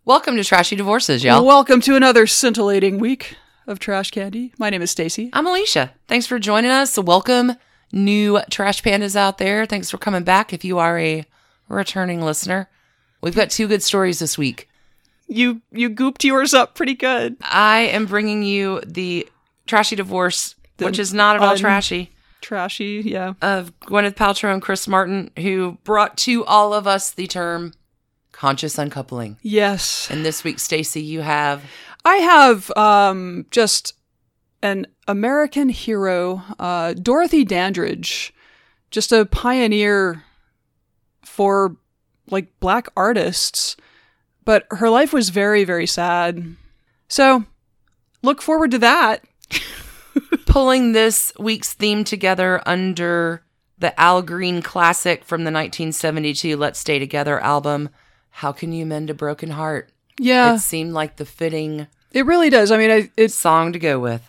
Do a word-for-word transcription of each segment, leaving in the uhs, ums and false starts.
Welcome to Trashy Divorces, y'all. Welcome to another scintillating week of Trash Candy. My name is Stacy. I'm Alicia. Thanks for joining us. So welcome, new Trash Pandas out there. Thanks for coming back if you are a returning listener. We've got two good stories this week. You you gooped yours up pretty good. I am bringing you the Trashy Divorce, The which is not at all un- trashy, Trashy, yeah. of Gwyneth Paltrow and Chris Martin, who brought to all of us the term conscious uncoupling. Yes. And this week, Stacy, you have... I have um, just an American hero, uh, Dorothy Dandridge, just a pioneer for like black artists, but her life was very, very sad. So look forward to that. Pulling this week's theme together under the Al Green classic from the nineteen seventy-two Let's Stay Together album, How Can You Mend a Broken Heart? Yeah. It seemed like the fitting It really does. I mean, I, it's song to go with.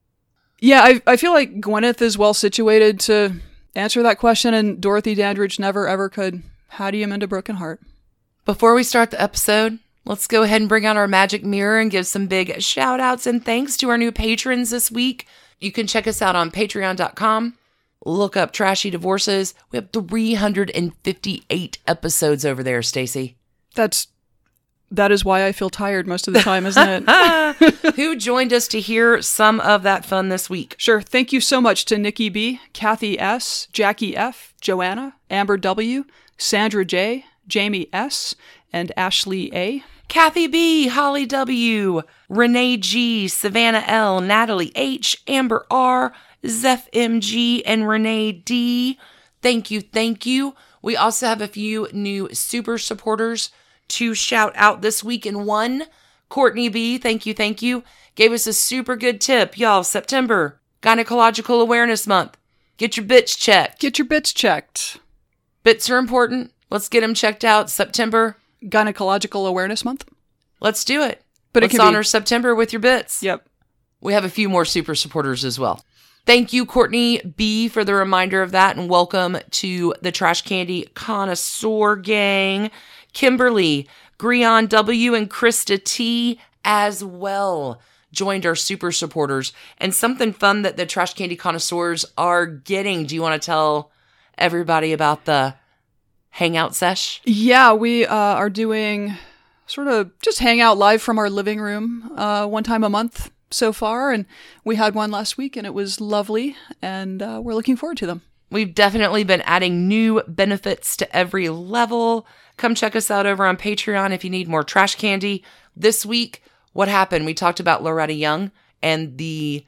Yeah, I I feel like Gwyneth is well situated to answer that question, and Dorothy Dandridge never ever could. How do you mend a broken heart? Before we start the episode, let's go ahead and bring out our magic mirror and give some big shout outs and thanks to our new patrons this week. You can check us out on patreon dot com. Look up Trashy Divorces. We have three hundred fifty-eight episodes over there, Stacy. That's that is why I feel tired most of the time, isn't it? Who joined us to hear some of that fun this week? Sure. Thank you so much to Nikki B, Kathy S, Jackie F, Joanna, Amber W, Sandra J, Jamie S, and Ashley A. Kathy B, Holly W, Renee G, Savannah L, Natalie H, Amber R, Zeph M G, and Renee D. Thank you, thank you. We also have a few new super supporters to shout out this week. And one, Courtney B, thank you, thank you, gave us a super good tip. Y'all, September, Gynecological Awareness Month. Get your bits checked. Get your bits checked. Bits are important. Let's get them checked out. September. Gynecological Awareness Month. Let's do it. But Let's it can honor be- September with your bits. Yep. We have a few more super supporters as well. Thank you, Courtney B, for the reminder of that, and welcome to the Trash Candy Connoisseur Gang. Kimberly, Grion W, and Krista T as well joined our super supporters. And something fun that the Trash Candy Connoisseurs are getting. Do you want to tell everybody about the hangout sesh? Yeah, we uh, are doing sort of just hang out live from our living room uh, one time a month so far. And we had one last week and it was lovely. And uh, we're looking forward to them. We've definitely been adding new benefits to every level. Come check us out over on Patreon if you need more trash candy. This week, what happened? We talked about Loretta Young and the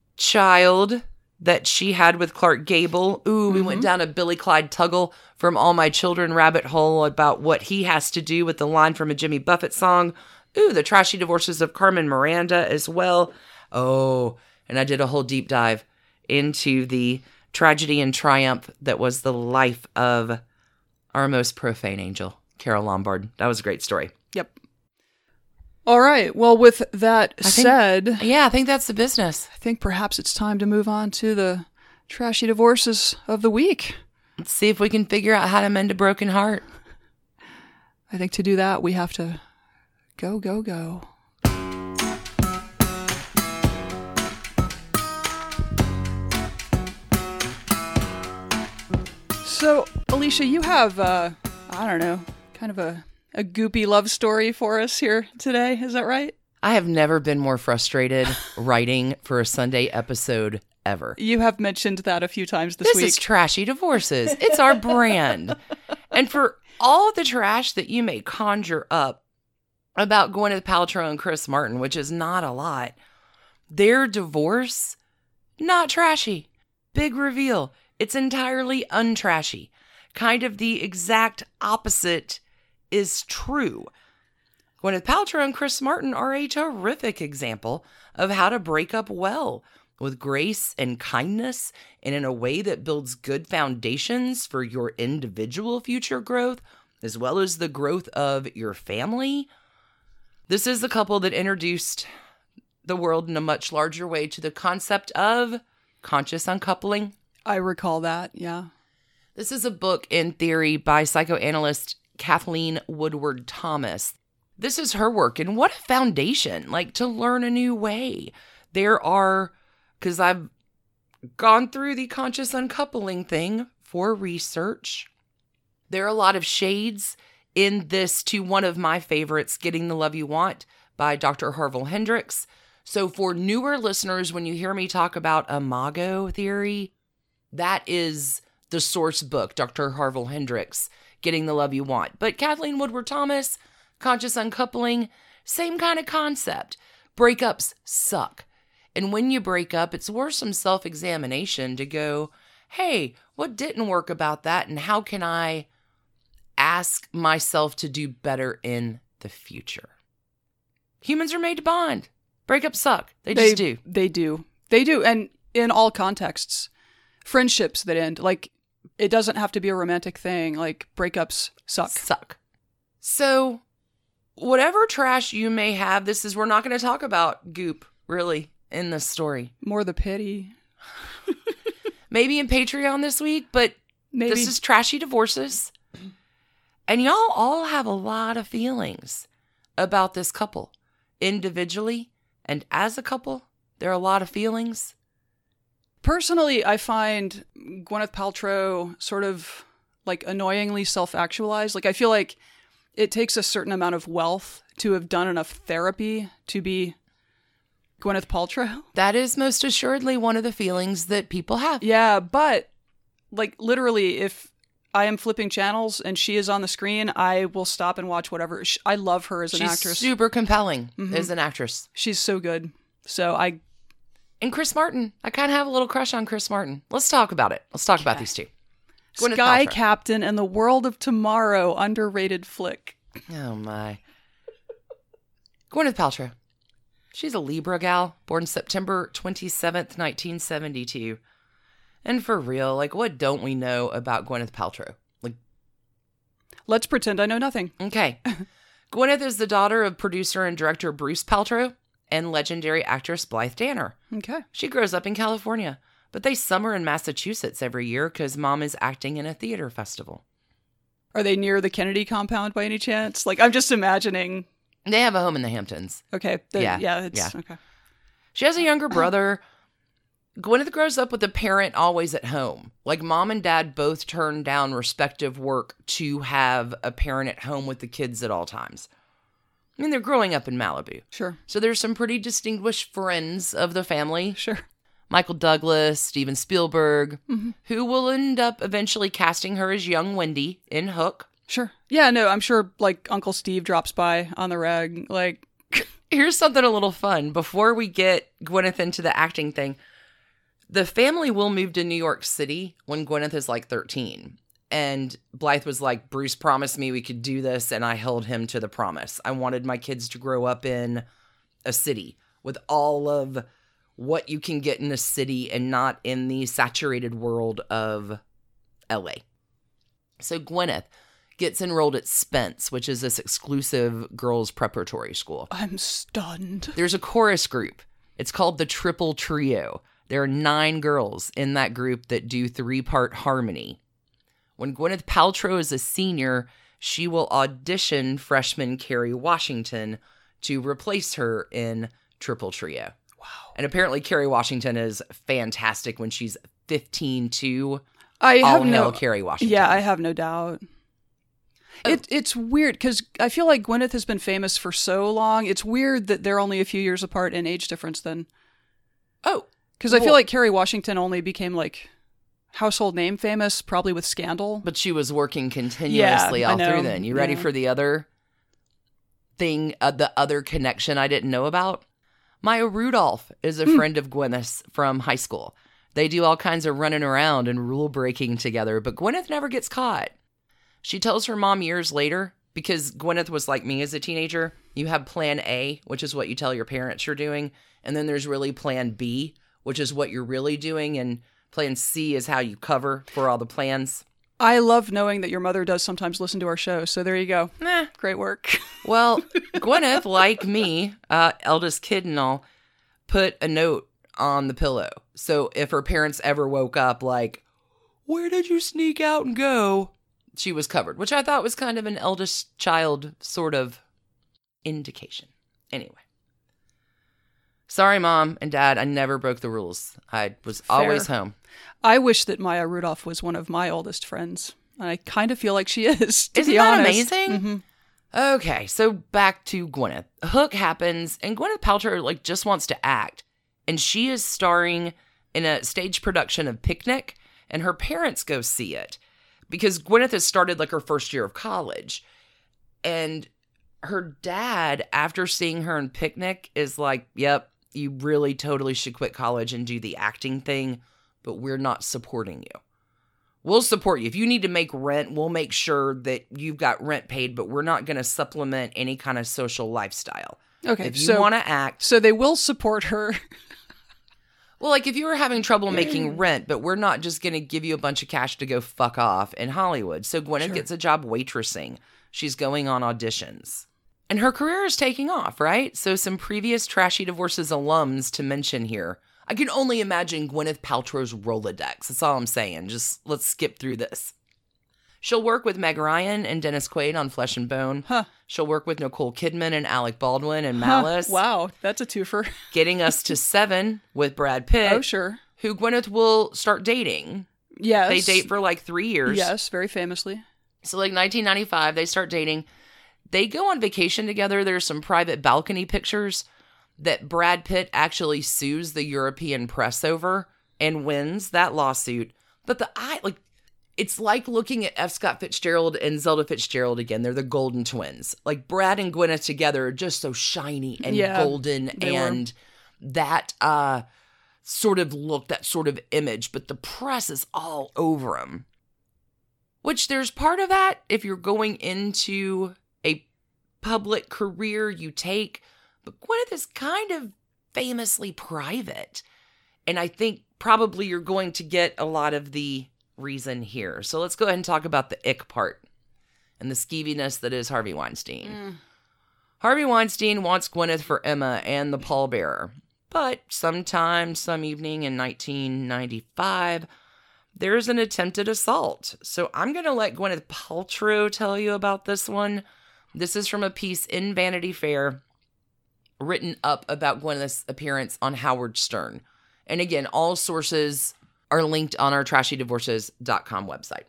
child that she had with Clark Gable. Ooh, we mm-hmm. went down a Billy Clyde Tuggle from All My Children rabbit hole about what he has to do with the line from a Jimmy Buffett song. Ooh, the Trashy Divorces of Carmen Miranda as well. Oh, and I did a whole deep dive into the tragedy and triumph that was the life of our most profane angel, Carol Lombard. That was a great story. Yep. All right. Well, with that I think, said... Yeah, I think that's the business. I think perhaps it's time to move on to the Trashy Divorces of the week. Let's see if we can figure out how to mend a broken heart. I think to do that, we have to go, go, go. So, Alicia, you have, uh, I don't know, kind of a, a goopy love story for us here today. Is that right? I have never been more frustrated writing for a Sunday episode ever. You have mentioned that a few times this, this week. This is Trashy Divorces. It's our brand. And for all the trash that you may conjure up about Gwyneth Paltrow and Chris Martin, which is not a lot, their divorce, not trashy. Big reveal. It's entirely untrashy. Kind of the exact opposite is true. Gwyneth Paltrow and Chris Martin are a terrific example of how to break up well, with grace and kindness, and in a way that builds good foundations for your individual future growth, as well as the growth of your family. This is the couple that introduced the world in a much larger way to the concept of conscious uncoupling. I recall that, yeah. This is a book in theory by psychoanalyst Kathleen Woodward Thomas. this is her work. And what a foundation, like to learn a new way. There are, because I've gone through the conscious uncoupling thing for research. There are a lot of shades in this to one of my favorites, Getting the Love You Want by Doctor Harville Hendrix. So for newer listeners, when you hear me talk about imago theory, that is the source book, Doctor Harville Hendrix, Getting the Love You Want. But Kathleen Woodward Thomas, conscious uncoupling, same kind of concept. Breakups suck. And when you break up, it's worth some self-examination to go, hey, what didn't work about that? And how can I ask myself to do better in the future? Humans are made to bond. Breakups suck. They just they, do. They do. They do. And in all contexts, friendships that end, like, it doesn't have to be a romantic thing. Like, breakups suck. Suck. So, whatever trash you may have, this is, we're not going to talk about goop, really, in this story. More the pity. Maybe in Patreon this week, but Maybe. This is trashy divorces. And y'all all have a lot of feelings about this couple. Individually and as a couple, there are a lot of feelings. Personally, I find Gwyneth Paltrow sort of like annoyingly self-actualized. Like, I feel like it takes a certain amount of wealth to have done enough therapy to be Gwyneth Paltrow. That is most assuredly one of the feelings that people have. Yeah, but like literally, if I am flipping channels and she is on the screen, I will stop and watch whatever. I love her as an She's actress. super compelling Mhm. as an actress. She's so good. So I... And Chris Martin. I kind of have a little crush on Chris Martin. Let's talk about it. Let's talk about these two. Gwyneth Sky Paltrow. Captain and the World of Tomorrow, underrated flick. Oh, my. Gwyneth Paltrow. She's a Libra gal, born September twenty-seventh, nineteen seventy-two. And for real, like, what don't we know about Gwyneth Paltrow? Like, Let's pretend I know nothing. okay. Gwyneth is the daughter of producer and director Bruce Paltrow and legendary actress Blythe Danner. Okay. She grows up in California, but they summer in Massachusetts every year because mom is acting in a theater festival. Are they near the Kennedy compound by any chance? Like, I'm just imagining. They have a home in the Hamptons. Okay. The, Yeah, Yeah. It's yeah. okay. She has a younger brother. Gwyneth grows up with a parent always at home. Like, mom and dad both turn down respective work to have a parent at home with the kids at all times. I mean, they're growing up in Malibu. Sure. So there's some pretty distinguished friends of the family. Sure. Michael Douglas, Steven Spielberg, Mhm. who will end up eventually casting her as young Wendy in Hook. Sure. Yeah, no, I'm sure, like, Uncle Steve drops by on the reg. Like, Here's something a little fun. Before we get Gwyneth into the acting thing, the family will move to New York City when Gwyneth is like thirteen. And Blythe was like, Bruce promised me we could do this, and I held him to the promise. I wanted my kids to grow up in a city with all of what you can get in a city and not in the saturated world of L A. So Gwyneth gets enrolled at Spence, which is this exclusive girls' preparatory school. I'm stunned. There's a chorus group. It's called the Triple Trio. There are nine girls in that group that do three-part harmony. When Gwyneth Paltrow is a senior, she will audition freshman Kerry Washington to replace her in Triple Trio. Wow. And apparently Kerry Washington is fantastic when she's fifteen too. I All have hail no... Kerry Washington. Yeah, I have no doubt. Oh. It, it's weird because I feel like Gwyneth has been famous for so long. It's weird that they're only a few years apart in age difference then. Oh. Because I Well- feel like Kerry Washington only became like household name famous probably with Scandal. But she was working continuously Yeah, I all know. through then. You ready Yeah. for the other thing, uh, the other connection I didn't know about? Maya Rudolph is a Hmm. friend of Gwyneth's from high school. They do all kinds of running around and rule breaking together, but Gwyneth never gets caught. She tells her mom years later, because Gwyneth was like me as a teenager, you have plan A, which is what you tell your parents you're doing, and then there's really plan B, which is what you're really doing, and plan C is how you cover for all the plans. I love knowing that your mother does sometimes listen to our show. So there you go. Nah. Great work. Well, Gwyneth, like me, uh, eldest kid and all, put a note on the pillow. So if her parents ever woke up like, where did you sneak out and go? She was covered, which I thought was kind of an eldest child sort of indication. Anyway. Sorry, Mom and Dad, I never broke the rules. I was Fair. always home. I wish that Maya Rudolph was one of my oldest friends. And I kind of feel like she is, to Isn't be that honest. amazing? Mm-hmm. Okay, so back to Gwyneth. Hook happens, and Gwyneth Paltrow like just wants to act. And she is starring in a stage production of Picnic, and her parents go see it. Because Gwyneth has started like her first year of college. And her dad, after seeing her in Picnic, is like, yep, you really totally should quit college and do the acting thing, but we're not supporting you. We'll support you. If you need to make rent, we'll make sure that you've got rent paid, but we're not going to supplement any kind of social lifestyle. Okay, If you so, want to act... so they will support her. Well, like if you were having trouble making rent, but we're not just going to give you a bunch of cash to go fuck off in Hollywood. So Gwyneth Sure. gets a job waitressing. She's going on auditions. And her career is taking off, right? So some previous Trashy Divorces alums to mention here. I can only imagine Gwyneth Paltrow's Rolodex. That's all I'm saying. Just let's skip through this. She'll work with Meg Ryan and Dennis Quaid on Flesh and Bone. Huh. She'll work with Nicole Kidman and Alec Baldwin in Huh. Malice. Wow, that's a twofer. Getting us to Seven with Brad Pitt. Oh, sure. Who Gwyneth will start dating. Yes. They date for like three years. Yes, very famously. So like nineteen ninety-five, they start dating. They go on vacation together. There's some private balcony pictures that Brad Pitt actually sues the European press over and wins that lawsuit. But the I like it's like looking at F. Scott Fitzgerald and Zelda Fitzgerald again. They're the golden twins. Like Brad and Gwyneth together are just so shiny and Yeah, golden they and that uh sort of look, that sort of image, but the press is all over them. Which there's part of that if you're going into a public career you take, but Gwyneth is kind of famously private. And I think probably you're going to get a lot of the reason here. So let's go ahead and talk about the ick part and the skeeviness that is Harvey Weinstein. Mm. Harvey Weinstein wants Gwyneth for Emma and the pallbearer. But sometime, some evening in nineteen ninety-five, there's an attempted assault. So I'm going to let Gwyneth Paltrow tell you about this one. This is from a piece in Vanity Fair written up about Gwyneth's appearance on Howard Stern. And again, all sources are linked on our trashy divorces dot com website.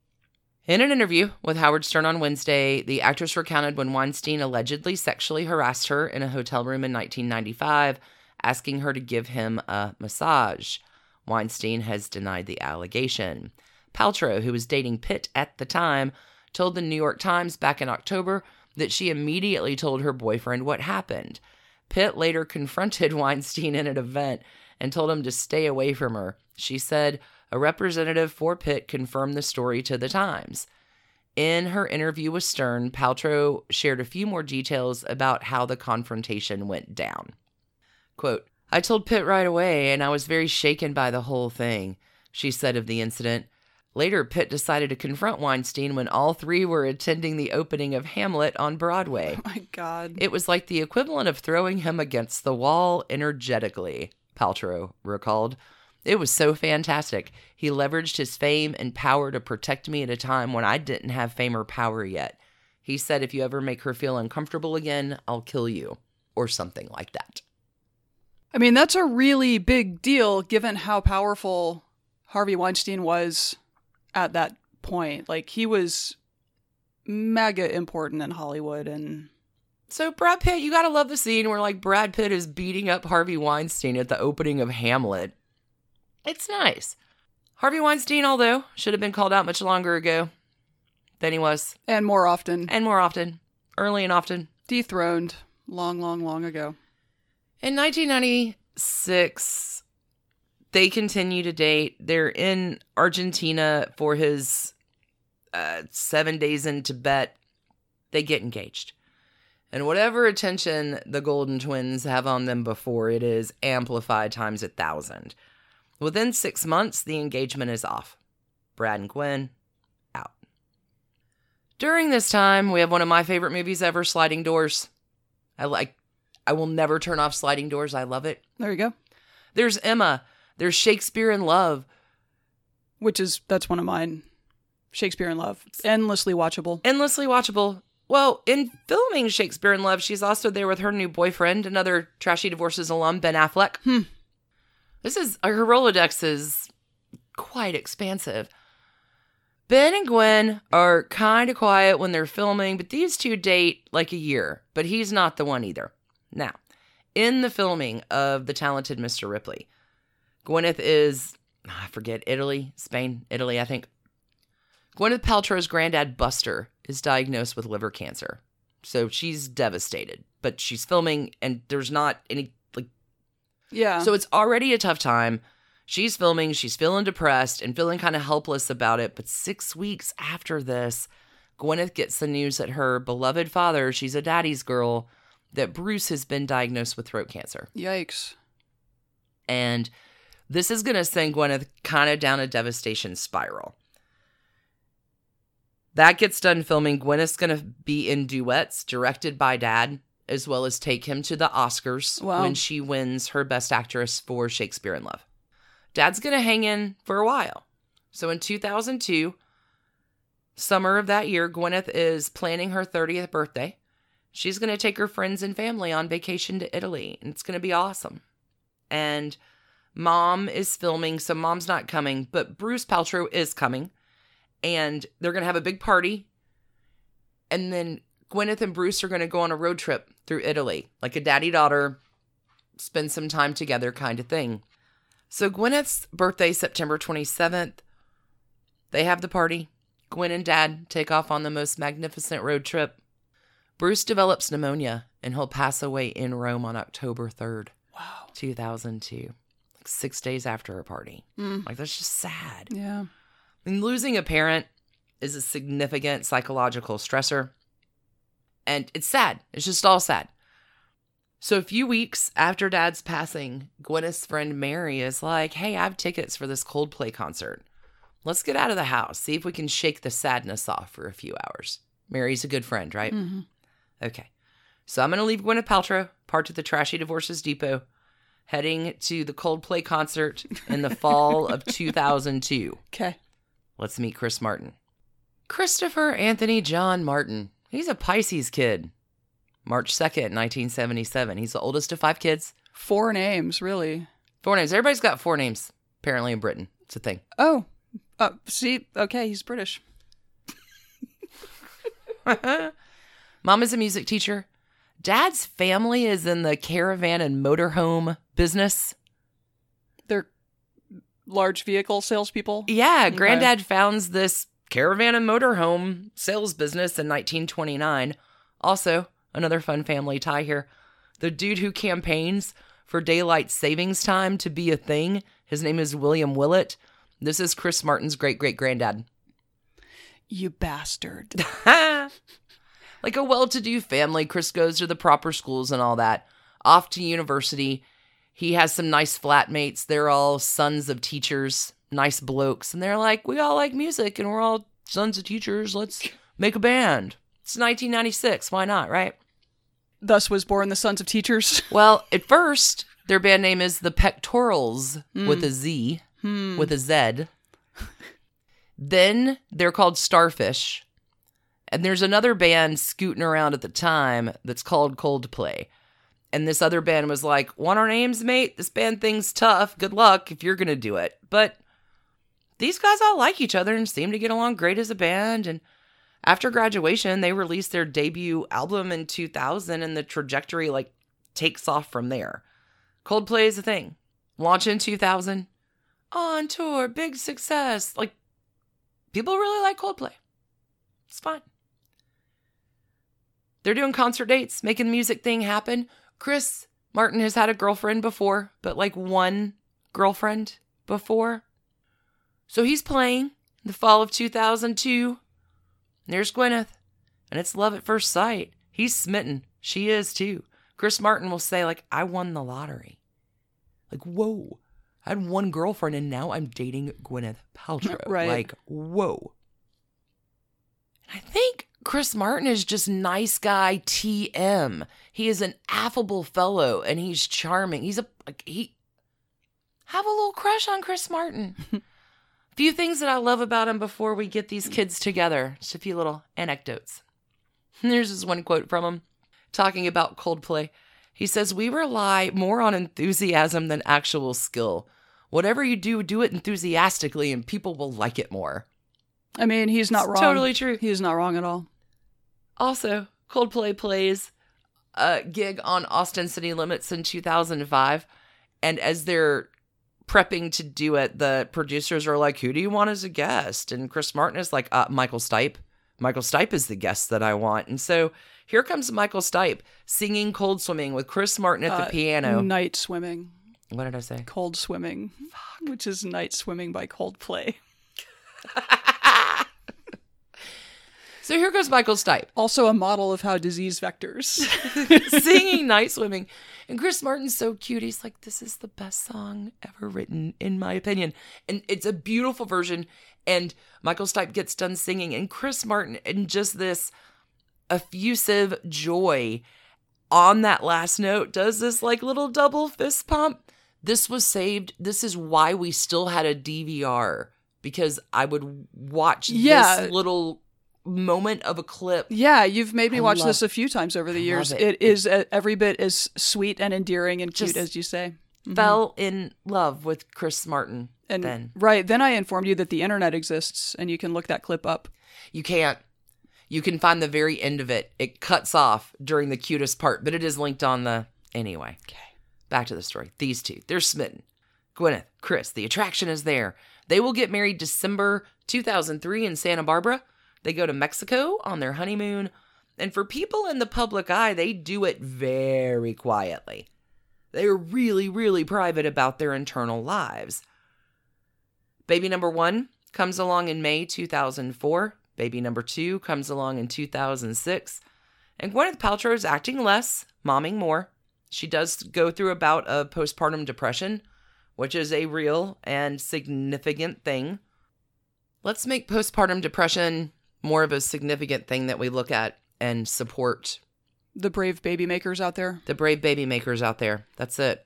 In an interview with Howard Stern on Wednesday, the actress recounted when Weinstein allegedly sexually harassed her in a hotel room in nineteen ninety-five, asking her to give him a massage. Weinstein has denied the allegation. Paltrow, who was dating Pitt at the time, told the New York Times back in October that she immediately told her boyfriend what happened. Pitt later confronted Weinstein in an event and told him to stay away from her. She said a representative for Pitt confirmed the story to the Times. In her interview with Stern, Paltrow shared a few more details about how the confrontation went down. Quote, "I told Pitt right away, and I was very shaken by the whole thing," she said of the incident. Later, Pitt decided to confront Weinstein when all three were attending the opening of Hamlet on Broadway. Oh my God. It was like the equivalent of throwing him against the wall energetically, Paltrow recalled. It was so fantastic. He leveraged his fame and power to protect me at a time when I didn't have fame or power yet. He said, if you ever make her feel uncomfortable again, I'll kill you. Or something like that. I mean, that's a really big deal given how powerful Harvey Weinstein was at that point. Like, he was mega important in Hollywood. And so Brad Pitt, you gotta love the scene where like Brad Pitt is beating up Harvey Weinstein at the opening of Hamlet. It's nice. Harvey Weinstein, although, should have been called out much longer ago than he was. and more often, And more often. Early and often. dethroned long, long, long ago. In nineteen ninety-six, they continue to date. They're in Argentina for his uh, seven days in Tibet. They get engaged. And whatever attention the Golden Twins have on them before, it is amplified times a thousand. Within six months, the engagement is off. Brad and Gwen, out. During this time, we have one of my favorite movies ever, Sliding Doors. I like, I will never turn off Sliding Doors. I love it. There you go. There's Emma. There's Shakespeare in Love. Which is, that's one of mine. Shakespeare in Love. Endlessly watchable. Endlessly watchable. Well, in filming Shakespeare in Love, she's also there with her new boyfriend, another Trashy Divorces alum, Ben Affleck. Hmm. This is, her Rolodex is quite expansive. Ben and Gwen are kind of quiet when they're filming, but these two date like a year, but he's not the one either. Now, in the filming of The Talented Mister Ripley, Gwyneth is, I forget, Italy, Spain, Italy, I think. Gwyneth Paltrow's granddad, Buster, is diagnosed with liver cancer. So she's devastated, but she's filming and there's not any, like, Yeah. so it's already a tough time. She's filming, she's feeling depressed and feeling kind of helpless about it. But six weeks after this, Gwyneth gets the news that her beloved father, she's a daddy's girl, that Bruce has been diagnosed with throat cancer. Yikes. And this is going to send Gwyneth kind of down a devastation spiral. That gets done filming. Gwyneth's going to be in duets directed by Dad, as well as take him to the Oscars Wow. when she wins her Best Actress for Shakespeare in Love. Dad's going to hang in for a while. So in two thousand two, summer of that year, Gwyneth is planning her thirtieth birthday. She's going to take her friends and family on vacation to Italy, and it's going to be awesome. And Mom is filming, so Mom's not coming, but Bruce Paltrow is coming. And they're going to have a big party. And then Gwyneth and Bruce are going to go on a road trip through Italy, like a daddy-daughter, spend some time together kind of thing. So Gwyneth's birthday, September twenty-seventh, they have the party. Gwen and Dad take off on the most magnificent road trip. Bruce develops pneumonia, and he'll pass away in Rome on October third, Wow. two thousand two. Like six days after her party. Mm. Like, that's just sad. Yeah. I mean, losing a parent is a significant psychological stressor. And it's sad. It's just all sad. So a few weeks after Dad's passing, Gwyneth's friend Mary is like, hey, I have tickets for this Coldplay concert. Let's get out of the house. See if we can shake the sadness off for a few hours. Mary's a good friend, right? Mm-hmm. Okay. So I'm going to leave Gwyneth Paltrow, parked at the Trashy Divorces Depot, heading to the Coldplay concert in the fall of two thousand two. Okay. Let's meet Chris Martin. Christopher Anthony John Martin. He's a Pisces kid. March second, nineteen seventy-seven. He's the oldest of five kids. Four names, really. Four names. Everybody's got four names, apparently, in Britain. It's a thing. Oh. Uh, see, okay, he's British. Mom is a music teacher. Dad's family is in the caravan and motorhome business. They're large vehicle salespeople. Yeah, Okay. Granddad founds this caravan and motorhome sales business in nineteen twenty-nine. Also, another fun family tie here. The dude who campaigns for daylight savings time to be a thing, his name is William Willett. This is Chris Martin's great-great-granddad. You bastard. Like a well-to-do family, Chris goes to the proper schools and all that. Off to university. He has some nice flatmates. They're all sons of teachers, nice blokes. And they're like, we all like music and we're all sons of teachers. Let's make a band. It's nineteen ninety-six. Why not, right? Thus was born the Sons of Teachers. Well, at first, their band name is The Pectorals Mm. with a Z, Hmm. with a Z. Then they're called Starfish. And there's another band scooting around at the time that's called Coldplay. And this other band was like, want our names, mate? This band thing's tough. Good luck if you're going to do it. But these guys all like each other and seem to get along great as a band. And after graduation, they released their debut album in two thousand, and the trajectory, like, takes off from there. Coldplay is a thing. Launch in two thousand. On tour, big success. Like, people really like Coldplay. It's fine. They're doing concert dates, making the music thing happen. Chris Martin has had a girlfriend before, but like one girlfriend before. So he's playing in the fall of two thousand two. And there's Gwyneth. And it's love at first sight. He's smitten. She is too. Chris Martin will say, like, I won the lottery. Like, whoa. I had one girlfriend and now I'm dating Gwyneth Paltrow. Right. Like, whoa. I think Chris Martin is just nice guy T M. He is an affable fellow and he's charming. He's a, like, he, have a little crush on Chris Martin. Few things that I love about him before we get these kids together. Just a few little anecdotes. Here's this one quote from him talking about Coldplay. He says, "We rely more on enthusiasm than actual skill. Whatever you do, do it enthusiastically and people will like it more." I mean, he's not It's wrong. totally true. He's not wrong at all. Also, Coldplay plays a gig on Austin City Limits in two thousand five. And as they're prepping to do it, the producers are like, "Who do you want as a guest?" And Chris Martin is like, uh, Michael Stipe. Michael Stipe is the guest that I want. And so here comes Michael Stipe singing Cold Swimming with Chris Martin at the Uh, piano. Night Swimming. What did I say? Cold Swimming. Fuck. Which is Night Swimming by Coldplay. So here goes Michael Stipe. Also a model of how disease vectors. Singing Night Swimming. And Chris Martin's so cute. He's like, "This is the best song ever written, in my opinion." And it's a beautiful version. And Michael Stipe gets done singing. And Chris Martin, in just this effusive joy on that last note, does this like little double fist pump. This was saved. This is why we still had a D V R. Because I would watch Yeah. this little moment of a clip. Yeah, you've made me I watch love- this a few times over the I years. love It, it. it is uh, every bit as sweet and endearing and cute Just as you say. Mhm. Fell in love with Chris Martin. And then right, then I informed you that the internet exists and you can look that clip up. you can't. You can find the very end of it. It cuts off during the cutest part, but it is linked on the anyway. Okay. Back to the story. These two, they're smitten. Gwyneth, Chris, the attraction is there. They will get married December two thousand three in Santa Barbara. They go to Mexico on their honeymoon. And for people in the public eye, they do it very quietly. They're really, really private about their internal lives. Baby number one comes along in May two thousand four. Baby number two comes along in two thousand six. And Gwyneth Paltrow is acting less, momming more. She does go through a bout of postpartum depression, which is a real and significant thing. Let's make postpartum depression more of a significant thing that we look at and support. The brave baby makers out there. The brave baby makers out there. That's it.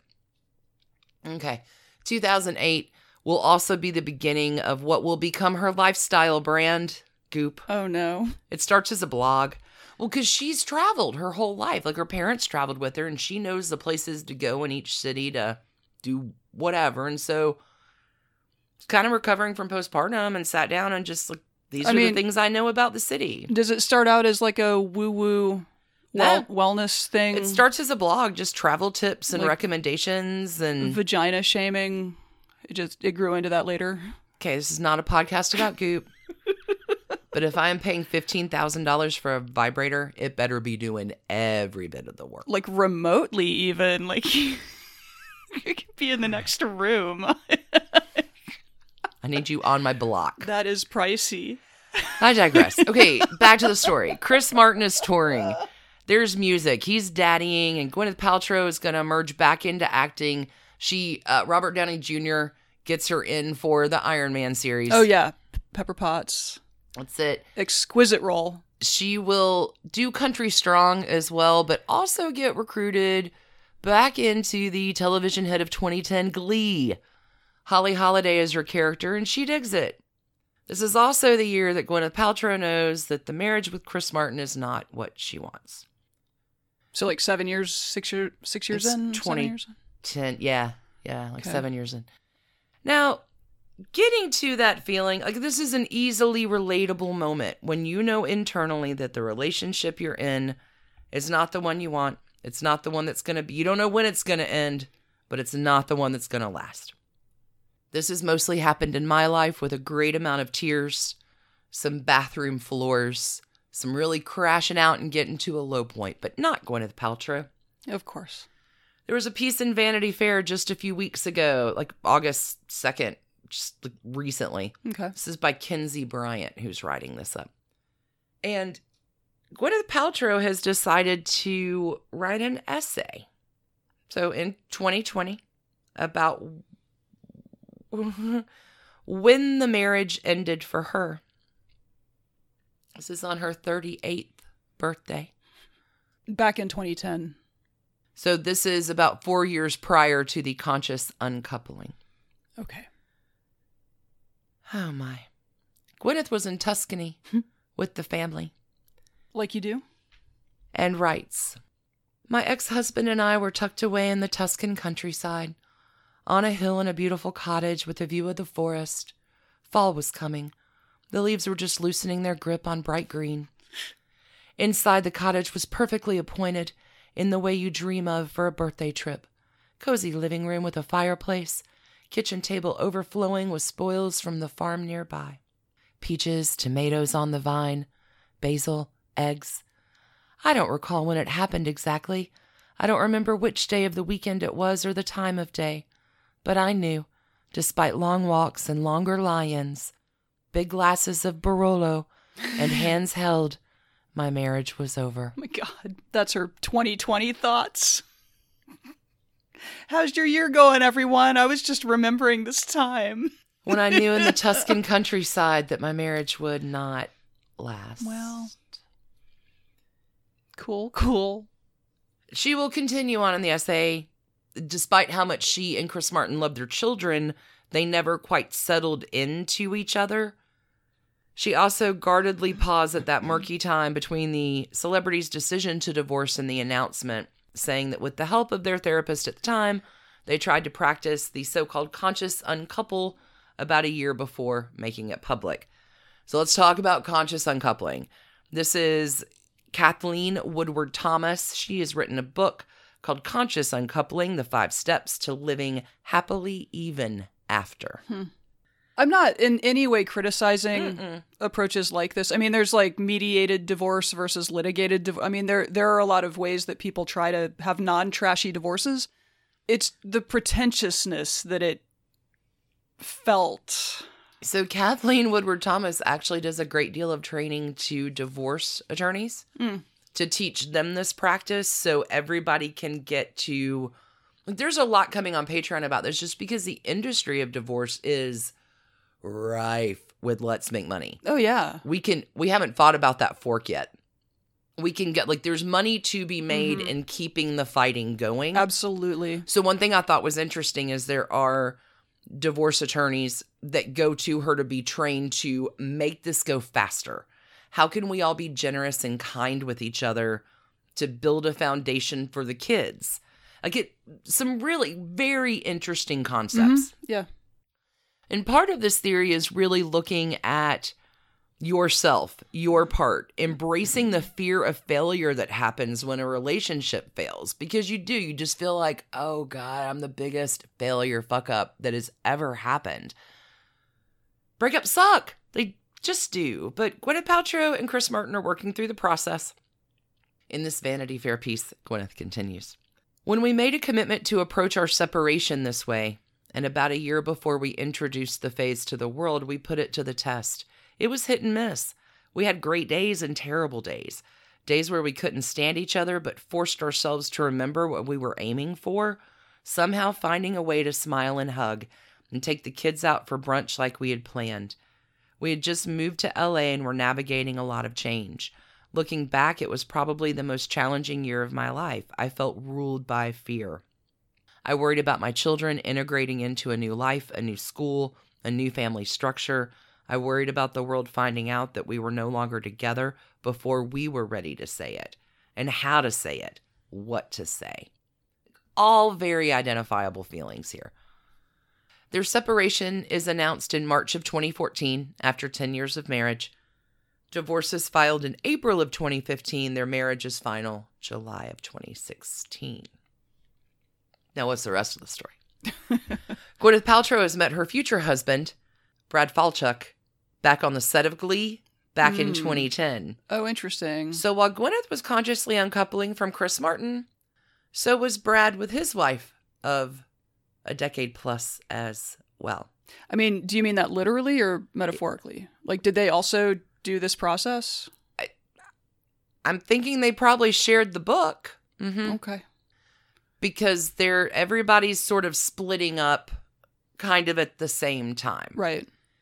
Okay. two thousand eight will also be the beginning of what will become her lifestyle brand, Goop. Oh no. It starts as a blog. Well, because she's traveled her whole life. Like her parents traveled with her and she knows the places to go in each city to do whatever. And so she's kind of recovering from postpartum and sat down and just like, these I are mean, the things I know about the city. Does it start out as like a woo-woo well, wellness thing? It starts as a blog, just travel tips and Like recommendations and vagina shaming. It just it grew into that later. Okay, this is not a podcast about Goop. But if I am paying fifteen thousand dollars for a vibrator, it better be doing every bit of the work. Like remotely even. Like you could be in the next room. I need you on my block. That is pricey. I digress. Okay, back to the story. Chris Martin is touring. There's music. He's daddying, and Gwyneth Paltrow is going to merge back into acting. She, uh, Robert Downey Junior gets her in for the Iron Man series. Oh yeah, Pepper Potts. That's it. Exquisite role. She will do Country Strong as well, but also get recruited back into the television hit of twenty ten, Glee. Holly Holiday is her character, and she digs it. This is also the year that Gwyneth Paltrow knows that the marriage with Chris Martin is not what she wants. So like seven years, six years, six years It's in, twenty seven years? ten, yeah, yeah, like Okay. seven years in. Now, getting to that feeling, like this is an easily relatable moment when you know internally that the relationship you're in is not the one you want. It's not the one that's going to be, you don't know when it's going to end, but it's not the one that's going to last. This has mostly happened in my life with a great amount of tears, some bathroom floors, some really crashing out and getting to a low point, but not Gwyneth Paltrow. Of course. There was a piece in Vanity Fair just a few weeks ago, like August second, just like recently. Okay. This is by Kinsey Bryant, who's writing this up. And Gwyneth Paltrow has decided to write an essay. So in twenty twenty, about when the marriage ended for her. This is on her thirty-eighth birthday. Back in twenty ten. So this is about four years prior to the conscious uncoupling. Okay. Oh my. Gwyneth was in Tuscany with the family. Like you do? and writes, "My ex-husband and I were tucked away in the Tuscan countryside, on a hill in a beautiful cottage with a view of the forest. Fall was coming. The leaves were just loosening their grip on bright green. Inside, the cottage was perfectly appointed in the way you dream of for a birthday trip. Cozy living room with a fireplace, kitchen table overflowing with spoils from the farm nearby. Peaches, tomatoes on the vine, basil, eggs. I don't recall when it happened exactly. I don't remember which day of the weekend it was or the time of day. But I knew, despite long walks and longer lie-ins, big glasses of Barolo, and hands held, my marriage was over." Oh my God, that's her twenty twenty thoughts. How's your year going, everyone? I was just remembering this time. When I knew in the Tuscan countryside that my marriage would not last. Well, cool, cool. She will continue on in the essay. Despite how much she and Chris Martin loved their children, they never quite settled into each other. She also guardedly paused at that murky time between the celebrity's decision to divorce and the announcement, saying that with the help of their therapist at the time, they tried to practice the so-called conscious uncouple about a year before making it public. So let's talk about conscious uncoupling. This is Kathleen Woodward Thomas. She has written a book called Conscious Uncoupling, The Five Steps to Living Happily Even After. Hmm. I'm not in any way criticizing Mm-mm. approaches like this. I mean, there's like mediated divorce versus litigated divorce. I mean, there there are a lot of ways that people try to have non-trashy divorces. It's the pretentiousness that it felt. So Kathleen Woodward Thomas actually does a great deal of training to divorce attorneys mm. to teach them this practice so everybody can get to... There's a lot coming on Patreon about this just because the industry of divorce is rife with let's make money. Oh, yeah. We can, we haven't thought about that fork yet. We can get, like, there's money to be made mm-hmm. in keeping the fighting going. Absolutely. So one thing I thought was interesting is there are divorce attorneys that go to her to be trained to make this go faster. How can we all be generous and kind with each other to build a foundation for the kids? I get some really very interesting concepts. Mm-hmm. Yeah. And part of this theory is really looking at yourself, your part, embracing the fear of failure that happens when a relationship fails. Because you do, you just feel like, oh God, I'm the biggest failure fuck up that has ever happened. Breakups suck. They just do. But Gwyneth Paltrow and Chris Martin are working through the process. In this Vanity Fair piece, Gwyneth continues. When we made a commitment to approach our separation this way, and about a year before we introduced the phase to the world, we put it to the test. It was hit and miss. We had great days and terrible days. Days where we couldn't stand each other but forced ourselves to remember what we were aiming for, somehow finding a way to smile and hug and take the kids out for brunch like we had planned. We had just moved to L A and were navigating a lot of change. Looking back, it was probably the most challenging year of my life. I felt ruled by fear. I worried about my children integrating into a new life, a new school, a new family structure. I worried about the world finding out that we were no longer together before we were ready to say it, and how to say it, what to say. All very identifiable feelings here. Their separation is announced in March of twenty fourteen, after ten years of marriage. Divorce is filed in April of twenty fifteen. Their marriage is final July of twenty sixteen. Now, what's the rest of the story? Gwyneth Paltrow has met her future husband, Brad Falchuk, back on the set of Glee back mm. in twenty ten. Oh, interesting. So while Gwyneth was consciously uncoupling from Chris Martin, so was Brad with his wife of a decade plus as well. I mean, do you mean that literally or metaphorically? Like, did they also do this process? I, I'm thinking they probably shared the book. Mm-hmm. Okay. Because they're everybody's sort of splitting up kind of at the same time. Right.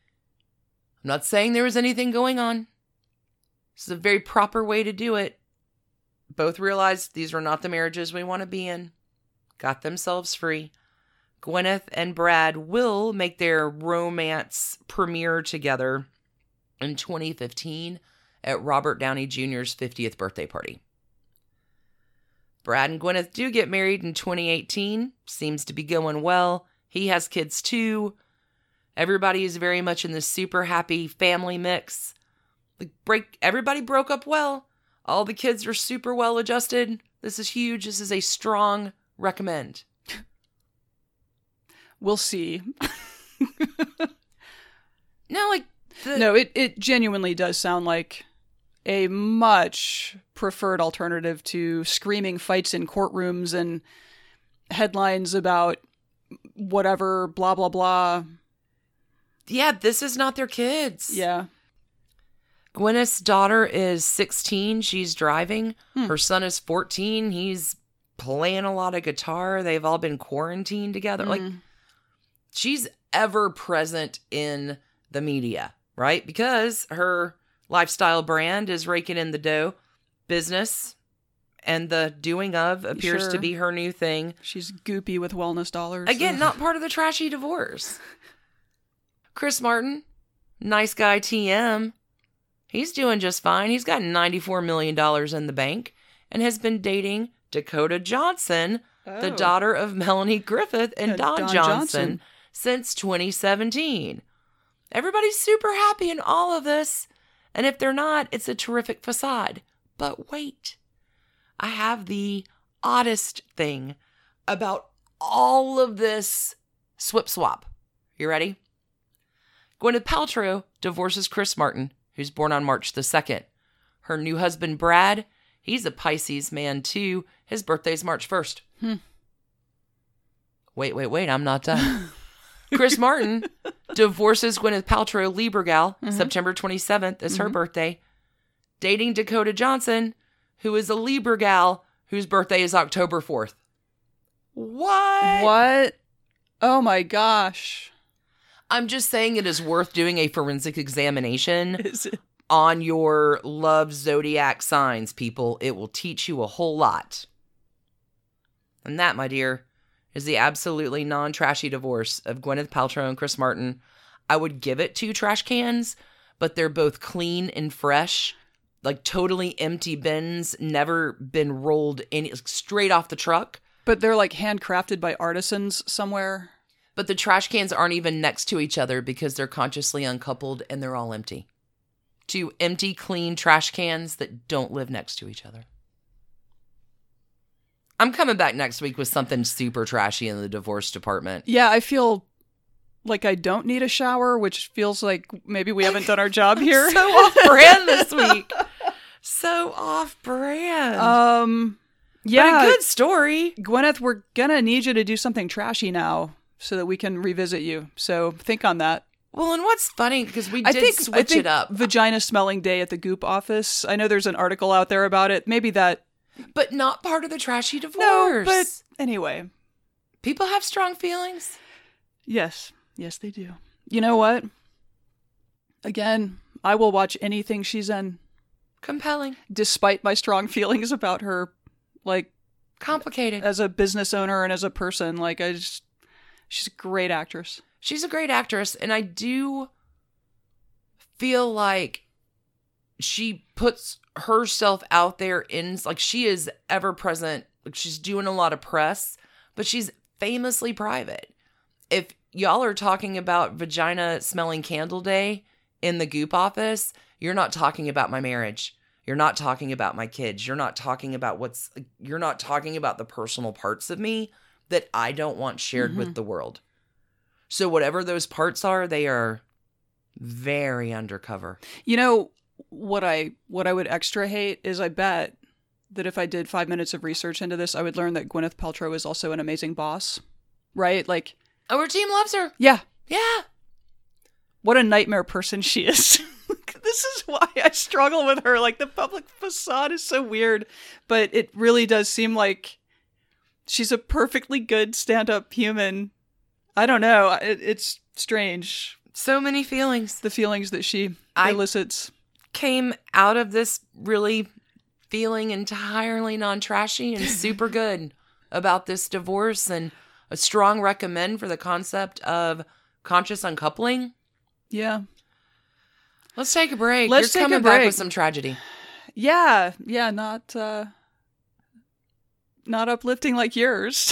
I'm not saying there was anything going on. This is a very proper way to do it. Both realized these are not the marriages we want to be in. Got themselves free. Gwyneth and Brad will make their romance premiere together in twenty fifteen at Robert Downey Junior's fiftieth birthday party. Brad and Gwyneth do get married in twenty eighteen. Seems to be going well. He has kids too. Everybody is very much in this super happy family mix. Like break, everybody broke up well. All the kids are super well adjusted. This is huge. This is a strong recommend. We'll see. No, like the- no, it, it genuinely does sound like a much preferred alternative to screaming fights in courtrooms and headlines about whatever, blah, blah, blah. Yeah, this is not their kids. Yeah. Gwyneth's daughter is sixteen. She's driving. Hmm. Her son is fourteen. He's playing a lot of guitar. They've all been quarantined together. Mm. Like, she's ever present in the media, right? Because her lifestyle brand is raking in the dough. Business and the doing of appears Sure. to be her new thing. She's goopy with wellness dollars. Again, not part of the trashy divorce. Chris Martin, nice guy T M. He's doing just fine. He's got ninety-four million dollars in the bank and has been dating Dakota Johnson, the Oh. daughter of Melanie Griffith and Yeah, Don, Don Johnson, Johnson. since twenty seventeen. Everybody's super happy in all of this. And if they're not, it's a terrific facade. But wait, I have the oddest thing about all of this swip swap. You ready? Gwyneth Paltrow divorces Chris Martin, who's born on March the second. Her new husband, Brad, he's a Pisces man too. His birthday's March first. Hmm. Wait, wait, wait, I'm not done. Chris Martin divorces Gwyneth Paltrow, Libra gal, Mm-hmm. September twenty-seventh is her Mhm. birthday. Dating Dakota Johnson, who is a Libra gal, whose birthday is October fourth. What? What? Oh my gosh. I'm just saying it is worth doing a forensic examination Is it? on your love zodiac signs, people. It will teach you a whole lot. And that, my dear, is the absolutely non-trashy divorce of Gwyneth Paltrow and Chris Martin. I would give it two trash cans, but they're both clean and fresh, like totally empty bins, never been rolled in straight off the truck. But they're like handcrafted by artisans somewhere. But the trash cans aren't even next to each other because they're consciously uncoupled and they're all empty. Two empty, clean trash cans that don't live next to each other. I'm coming back next week with something super trashy in the divorce department. Yeah, I feel like I don't need a shower, which feels like maybe we haven't done our job here. So off brand this week. So off brand. um, yeah, But a good story. Gwyneth, we're gonna need you to do something trashy now so that we can revisit you. So think on that. Well, and what's funny, because we I did think switch I think it up. Vagina smelling day at the Goop office. I know there's an article out there about it. Maybe that. But not part of the trashy divorce. No, but anyway. People have strong feelings. Yes. Yes, they do. You know what? Again, I will watch anything she's in, Compelling. despite my strong feelings about her, like, Complicated. as a business owner and as a person. Like, I just, she's a great actress. She's a great actress, and I do feel like she puts herself out there in, like, she is ever present. Like, she's doing a lot of press, but she's famously private. If y'all are talking about vagina smelling candle day in the Goop office, you're not talking about my marriage. You're not talking about my kids. You're not talking about what's, you're not talking about the personal parts of me that I don't want shared Mhm. with the world. So whatever those parts are, they are very undercover. You know, what I what I would extra hate is I bet that if I did five minutes of research into this, I would learn that Gwyneth Paltrow is also an amazing boss. Right? Like, Oh, her team loves her. yeah, Yeah. what a nightmare person she is. This is why I struggle with her. Like, the public facade is so weird, but it really does seem like she's a perfectly good stand-up human. I don't know. It, it's strange, So many feelings. the feelings that she I- elicits. Came out of this really feeling entirely non-trashy and super good about this divorce, and a strong recommend for the concept of conscious uncoupling. Yeah. Let's take a break. Let's You're take a coming back break. with some tragedy. Yeah. Yeah. Not, uh, not uplifting like yours.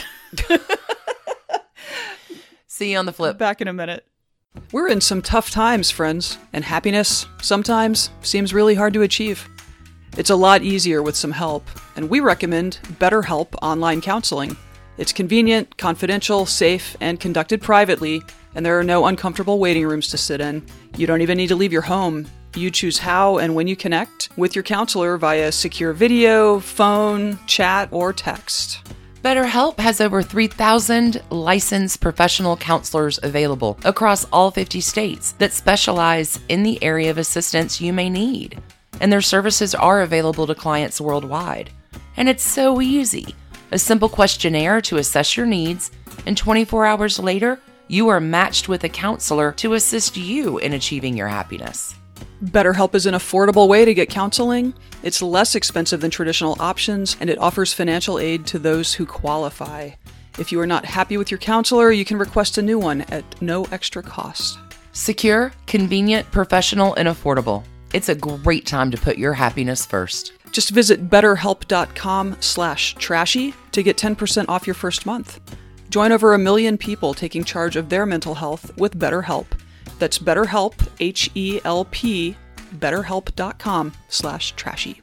See you on the flip. Back in a minute. We're in some tough times, friends, and happiness sometimes seems really hard to achieve. It's a lot easier with some help, and we recommend BetterHelp Online Counseling. It's convenient, confidential, safe, and conducted privately, and there are no uncomfortable waiting rooms to sit in. You don't even need to leave your home. You choose how and when you connect with your counselor via secure video, phone, chat, or text. BetterHelp has over three thousand licensed professional counselors available across all fifty states that specialize in the area of assistance you may need. And their services are available to clients worldwide. And it's so easy. A simple questionnaire to assess your needs, and twenty-four hours later, you are matched with a counselor to assist you in achieving your happiness. BetterHelp is an affordable way to get counseling. It's less expensive than traditional options, and it offers financial aid to those who qualify. If you are not happy with your counselor, you can request a new one at no extra cost. Secure, convenient, professional, and affordable. It's a great time to put your happiness first. Just visit betterhelp.com slash trashy to get ten percent off your first month. Join over a million people taking charge of their mental health with BetterHelp. That's BetterHelp, H E L P, betterhelp.com slash trashy.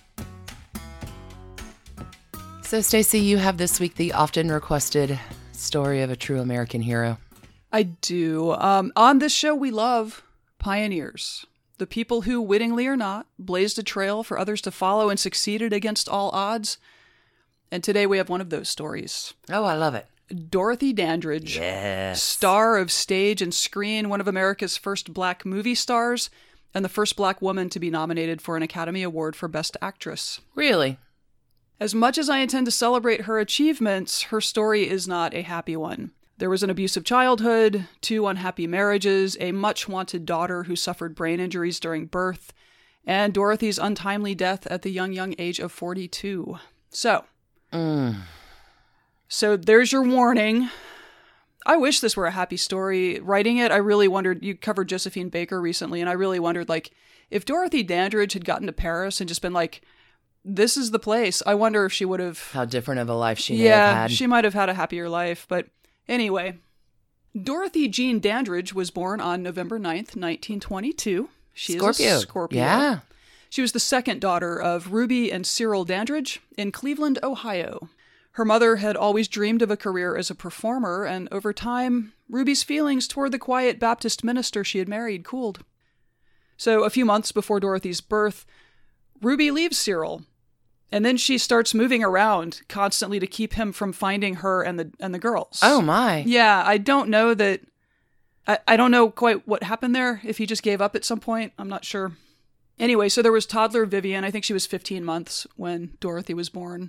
So, Stacey, you have this week the often requested story of a true American hero. I do. Um, on this show, we love pioneers. The people who, wittingly or not, blazed a trail for others to follow and succeeded against all odds. And today we have one of those stories. Oh, I love it. Dorothy Dandridge, yes. Star of stage and screen, one of America's first black movie stars, and the first black woman to be nominated for an Academy Award for Best Actress. Really? As much as I intend to celebrate her achievements, her story is not a happy one. There was an abusive childhood, two unhappy marriages, a much-wanted daughter who suffered brain injuries during birth, and Dorothy's untimely death at the young, young age of forty-two. So, mm. so there's your warning. I wish this were a happy story. Writing it, I really wondered, you covered Josephine Baker recently, and I really wondered, like, if Dorothy Dandridge had gotten to Paris and just been like, this is the place, I wonder if she would have... How different of a life she may yeah, have had. she might have had a happier life, but... Anyway, Dorothy Jean Dandridge was born on November ninth, nineteen twenty-two. She Scorpio. is a Scorpio. Yeah. She was the second daughter of Ruby and Cyril Dandridge in Cleveland, Ohio. Her mother had always dreamed of a career as a performer, and over time, Ruby's feelings toward the quiet Baptist minister she had married cooled. So a few months before Dorothy's birth, Ruby leaves Cyril. And then she starts moving around constantly to keep him from finding her and the and the girls. Oh, my. Yeah, I don't know that... I, I don't know quite what happened there, if he just gave up at some point. I'm not sure. Anyway, so there was toddler Vivian. I think she was fifteen months when Dorothy was born.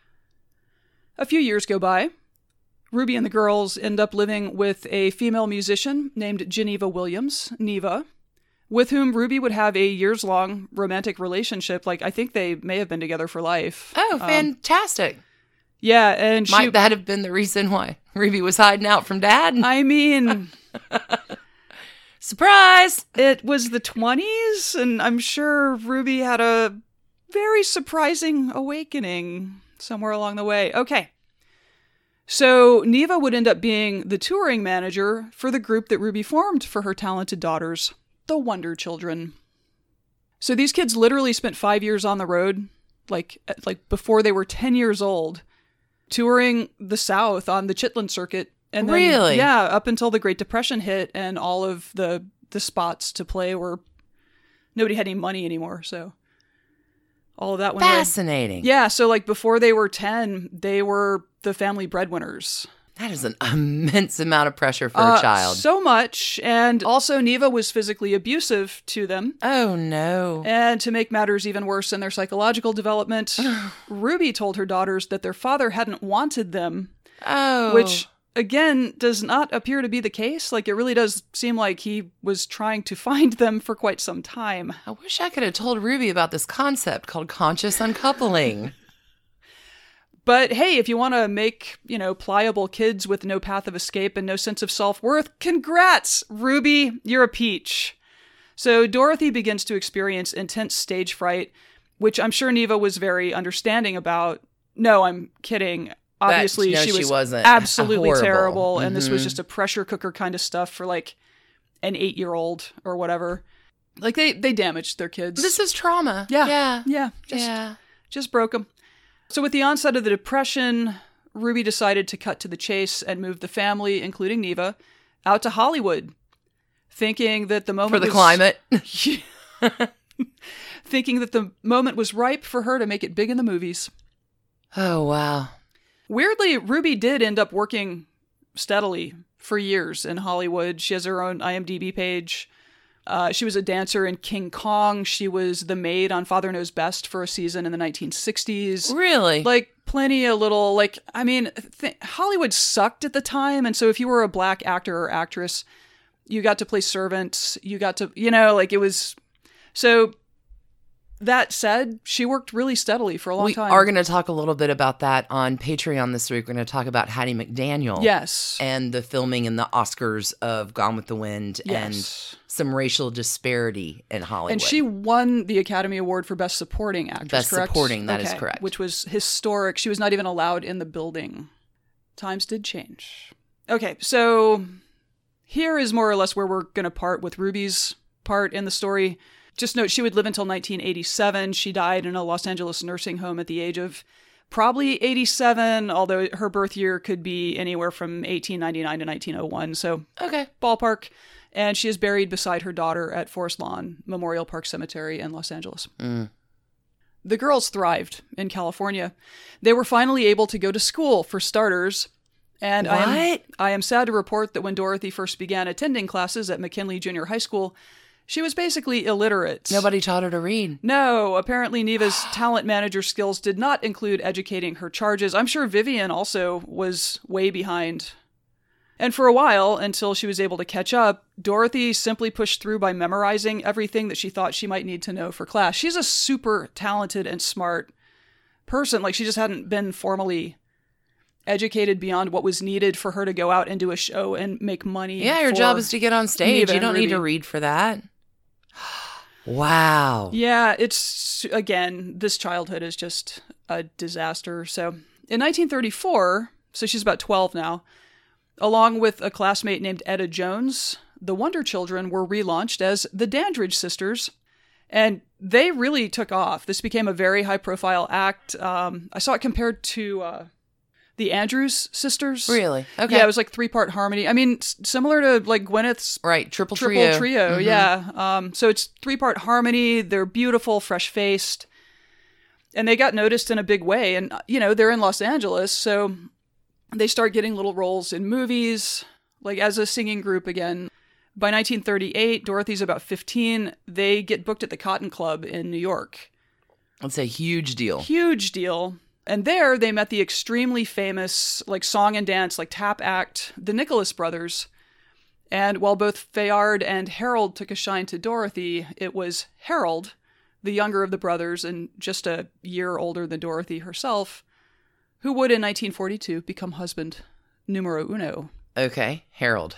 A few years go by. Ruby and the girls end up living with a female musician named Geneva Williams, Neva, with whom Ruby would have a years-long romantic relationship. Like, I think they may have been together for life. Oh, fantastic. Um, yeah, and Might she... that have been the reason why Ruby was hiding out from Dad? I mean... Surprise! It was the twenties, and I'm sure Ruby had a very surprising awakening somewhere along the way. Okay. So Neva would end up being the touring manager for the group that Ruby formed for her talented daughters, the Wonder Children. So these kids literally spent five years on the road, like like before they were ten years old, touring the South on the Chitlin circuit. And then, really? Yeah, up until the Great Depression hit, and all of the, the spots to play were... Nobody had any money anymore, so... All of that went away. Fascinating. Yeah, so like before they were ten, they were the family breadwinners. That is an immense amount of pressure for uh, a child. So much. And also Neva was physically abusive to them. Oh, no. And to make matters even worse in their psychological development, Ruby told her daughters that their father hadn't wanted them. Oh. Which, again, does not appear to be the case. Like, it really does seem like he was trying to find them for quite some time. I wish I could have told Ruby about this concept called conscious uncoupling. But hey, if you want to make, you know, pliable kids with no path of escape and no sense of self-worth, congrats, Ruby, you're a peach. So Dorothy begins to experience intense stage fright, which I'm sure Neva was very understanding about. no, I'm kidding. Obviously, That- no, she was she wasn't. absolutely Horrible. terrible, and this was Mhm. just a pressure cooker kind of stuff for like an eight-year-old or whatever. Like they they damaged their kids. This is trauma. Yeah. Yeah. yeah, just yeah. just broke them. So with the onset of the Depression, Ruby decided to cut to the chase and move the family, including Neva, out to Hollywood, thinking that the moment For the was, climate. thinking that the moment was ripe for her to make it big in the movies. Oh, wow. Weirdly, Ruby did end up working steadily for years in Hollywood. She has her own I M D B page. Uh, she was a dancer in King Kong. She was the maid on Father Knows Best for a season in the nineteen sixties. Really? Like, plenty of little, like, I mean, th- Hollywood sucked at the time. And so if you were a black actor or actress, you got to play servants. You got to, you know, like it was. So that said, she worked really steadily for a long we time. are going to talk a little bit about that on Patreon this week. We're going to talk about Hattie McDaniel. Yes. And the filming and the Oscars of Gone with the Wind Yes. and some racial disparity in Hollywood. And she won the Academy Award for Best Supporting Actress, Best correct? Supporting, that is Okay, correct. Which was historic. She was not even allowed in the building. Times did change. Okay, so here is more or less where we're going to part with Ruby's part in the story. Just note, she would live until nineteen eighty-seven. She died in a Los Angeles nursing home at the age of probably eighty-seven, although her birth year could be anywhere from eighteen ninety-nine to nineteen oh one. So, Okay. ballpark. And she is buried beside her daughter at Forest Lawn Memorial Park Cemetery in Los Angeles. Mm. The girls thrived in California. They were finally able to go to school, for starters. And I am, What? I am sad to report that when Dorothy first began attending classes at McKinley Junior High School, she was basically illiterate. Nobody taught her to read. No, apparently Neva's talent manager skills did not include educating her charges. I'm sure Vivian also was way behind. And for a while, until she was able to catch up, Dorothy simply pushed through by memorizing everything that she thought she might need to know for class. She's a super talented and smart person. Like, she just hadn't been formally educated beyond what was needed for her to go out and do a show and make money. Yeah, your for job is to get on stage. Neva You and don't need to Ruby. read for that. Wow. Yeah, it's, again, this childhood is just a disaster. So in nineteen thirty-four, so she's about twelve now, along with a classmate named Etta Jones, the Wonder Children were relaunched as the Dandridge Sisters, and they really took off. This became a very high-profile act. Um, I saw it compared to uh, the Andrews Sisters. Really? Okay. Yeah, it was like three-part harmony. I mean, s- similar to like Gwyneth's Right. Triple, triple trio. trio, Mhm. yeah. Um, so it's three-part harmony. They're beautiful, fresh-faced, and they got noticed in a big way. And, you know, they're in Los Angeles, so they start getting little roles in movies, like as a singing group again. By nineteen thirty-eight, Dorothy's about fifteen. They get booked at the Cotton Club in New York. It's a huge deal. Huge deal. And there they met the extremely famous, like, song and dance, like, tap act, the Nicholas Brothers. And while both Fayard and Harold took a shine to Dorothy, it was Harold, the younger of the brothers and just a year older than Dorothy herself, who would in nineteen forty-two become husband numero uno. Okay. Harold.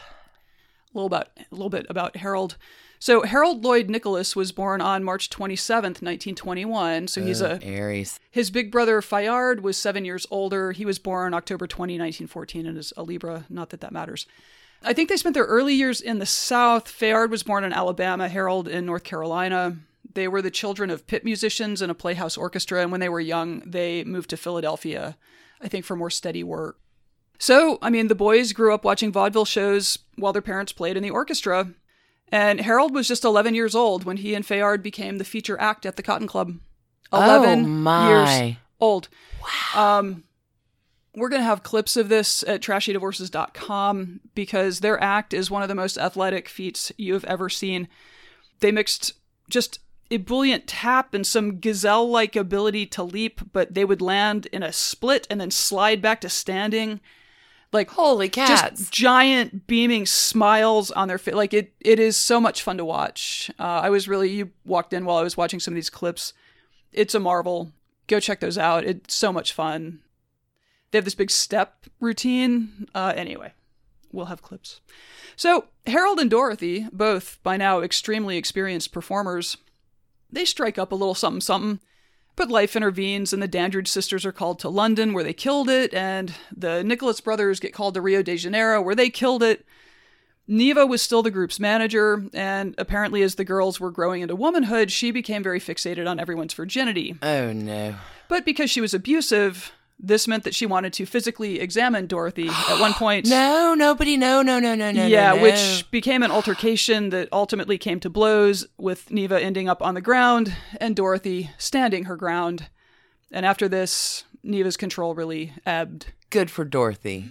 A little, about, a little bit about Harold. So Harold Lloyd Nicholas was born on March twenty-seventh, nineteen twenty-one. So he's Uh, a... Aries. His big brother Fayard was seven years older. He was born October twentieth, nineteen fourteen, and is a Libra. Not that that matters. I think they spent their early years in the South. Fayard was born in Alabama, Harold in North Carolina. They were the children of pit musicians in a playhouse orchestra, and when they were young, they moved to Philadelphia, I think, for more steady work. So, I mean, the boys grew up watching vaudeville shows while their parents played in the orchestra. And Harold was just eleven years old when he and Fayard became the feature act at the Cotton Club. eleven oh, my. years old. Wow. Um, we're going to have clips of this at trashy divorces dot com because their act is one of the most athletic feats you have ever seen. They mixed just ebullient tap and some gazelle-like ability to leap, but they would land in a split and then slide back to standing. Like, Holy cats. just giant beaming smiles on their face. Like, it, it is so much fun to watch. Uh, I was really, you walked in while I was watching some of these clips. It's a marvel. Go check those out. It's so much fun. They have this big step routine. Uh, anyway, we'll have clips. So Harold and Dorothy, both by now extremely experienced performers, they strike up a little something something. But life intervenes, and the Dandridge sisters are called to London, where they killed it, and the Nicholas brothers get called to Rio de Janeiro, where they killed it. Neva was still the group's manager, and apparently as the girls were growing into womanhood, she became very fixated on everyone's virginity. Oh, no. But because she was abusive, this meant that she wanted to physically examine Dorothy at one point. No, nobody, no, no, no, no, no, Yeah, no, no. which became an altercation that ultimately came to blows, with Neva ending up on the ground and Dorothy standing her ground. And after this, Neva's control really ebbed. Good for Dorothy.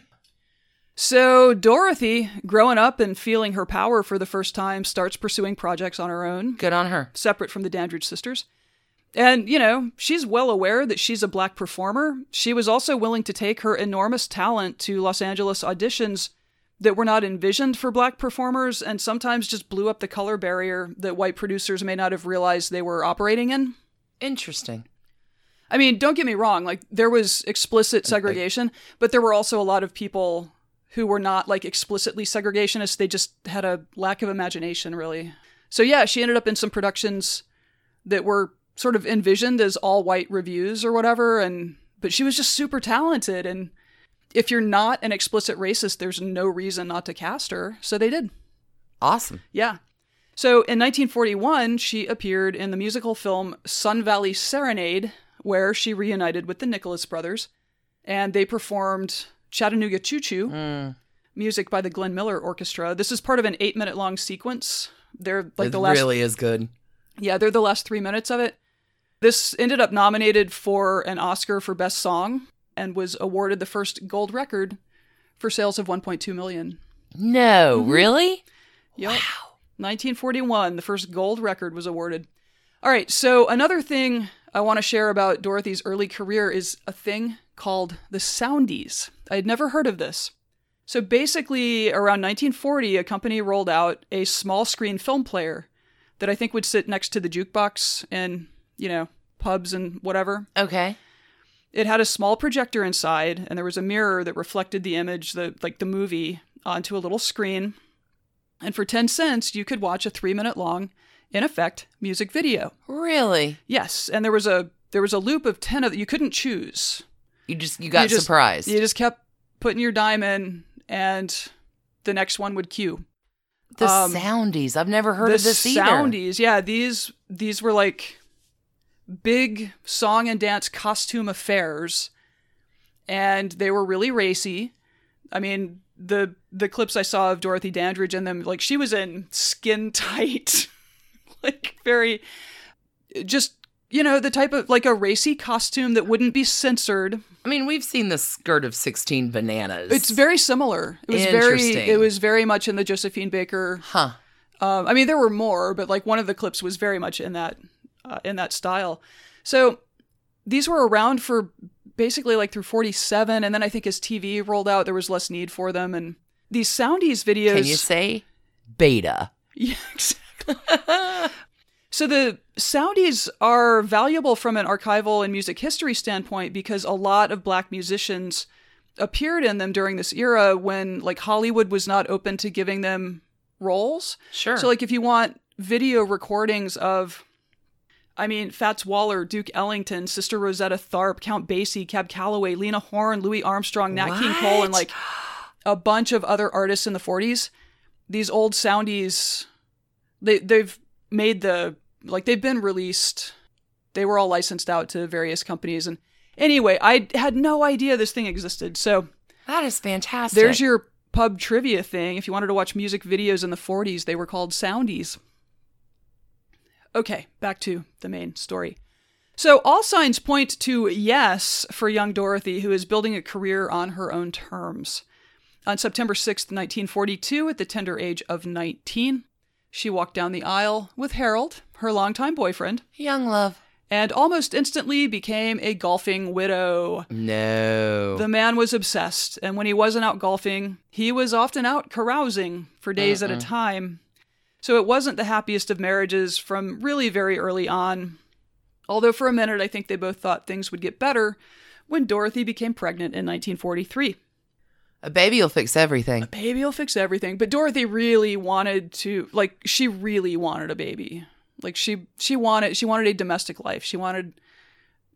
So Dorothy, growing up and feeling her power for the first time, starts pursuing projects on her own, Good on her. separate from the Dandridge sisters. And, you know, she's well aware that she's a black performer. She was also willing to take her enormous talent to Los Angeles auditions that were not envisioned for black performers, and sometimes just blew up the color barrier that white producers may not have realized they were operating in. Interesting. I mean, don't get me wrong, like, there was explicit segregation, but there were also a lot of people who were not, like, explicitly segregationists. They just had a lack of imagination, really. So yeah, she ended up in some productions that were sort of envisioned as all white reviews or whatever, and but she was just super talented, and if you're not an explicit racist, there's no reason not to cast her. So they did. Awesome. Yeah. So in nineteen forty-one, she appeared in the musical film Sun Valley Serenade, where she reunited with the Nicholas brothers, and they performed Chattanooga Choo Choo, Mm. music by the Glenn Miller Orchestra. This is part of an eight-minute long sequence. They're like It the last really is good. Yeah, they're the last three minutes of it. This ended up nominated for an Oscar for Best Song and was awarded the first gold record for sales of one point two million. No, Mm-hmm. really? Yep. Wow. nineteen forty-one, the first gold record was awarded. All right, so another thing I want to share about Dorothy's early career is a thing called the Soundies. I had never heard of this. So basically, around nineteen forty, a company rolled out a small screen film player that I think would sit next to the jukebox in, you know, pubs and whatever. Okay. It had a small projector inside, and there was a mirror that reflected the image, the like the movie, onto a little screen. And for ten cents, you could watch a three-minute long, in effect, music video. Really? Yes, and there was a there was a loop of ten of you couldn't choose. You just you got You just- surprised. You just kept putting your dime in, and the next one would cue. the um, Soundies. I've never heard the of this either. Soundies, yeah, these these were like big song and dance costume affairs, and they were really racy. I mean, the the clips I saw of Dorothy Dandridge in them, like she was in skin tight, like very, just you know the type of like a racy costume that wouldn't be censored. I mean, we've seen the skirt of sixteen bananas. It's very similar. It was very Interesting. it was very much in the Josephine Baker. Huh. Um, I mean, there were more, but like one of the clips was very much in that uh, in that style. So these were around for basically like through forty-seven, and then I think as T V rolled out, there was less need for them. And these Soundies videos. Can you say beta? Yeah, exactly. So the Soundies are valuable from an archival and music history standpoint because a lot of black musicians appeared in them during this era when like Hollywood was not open to giving them roles. Sure. So like if you want video recordings of, I mean, Fats Waller, Duke Ellington, Sister Rosetta Tharpe, Count Basie, Cab Calloway, Lena Horne, Louis Armstrong, Nat King Cole, and What? like a bunch of other artists in the forties, these old Soundies, they, they've made the, like they've been released. They were all licensed out to various companies. And anyway, I had no idea this thing existed. So That is fantastic. there's your pub trivia thing. If you wanted to watch music videos in the forties, they were called Soundies. Okay, back to the main story. So all signs point to yes for young Dorothy, who is building a career on her own terms. On September sixth, nineteen forty-two, at the tender age of nineteen, she walked down the aisle with Harold, her longtime boyfriend, Young love. and almost instantly became a golfing widow. No. The man was obsessed, and when he wasn't out golfing, he was often out carousing for days Uh-uh. at a time. So it wasn't the happiest of marriages from really very early on. Although for a minute, I think they both thought things would get better when Dorothy became pregnant in nineteen forty-three. A baby will fix everything. Baby will fix everything. But Dorothy really wanted to, like, she really wanted a baby. Like, she she wanted she wanted a domestic life. She wanted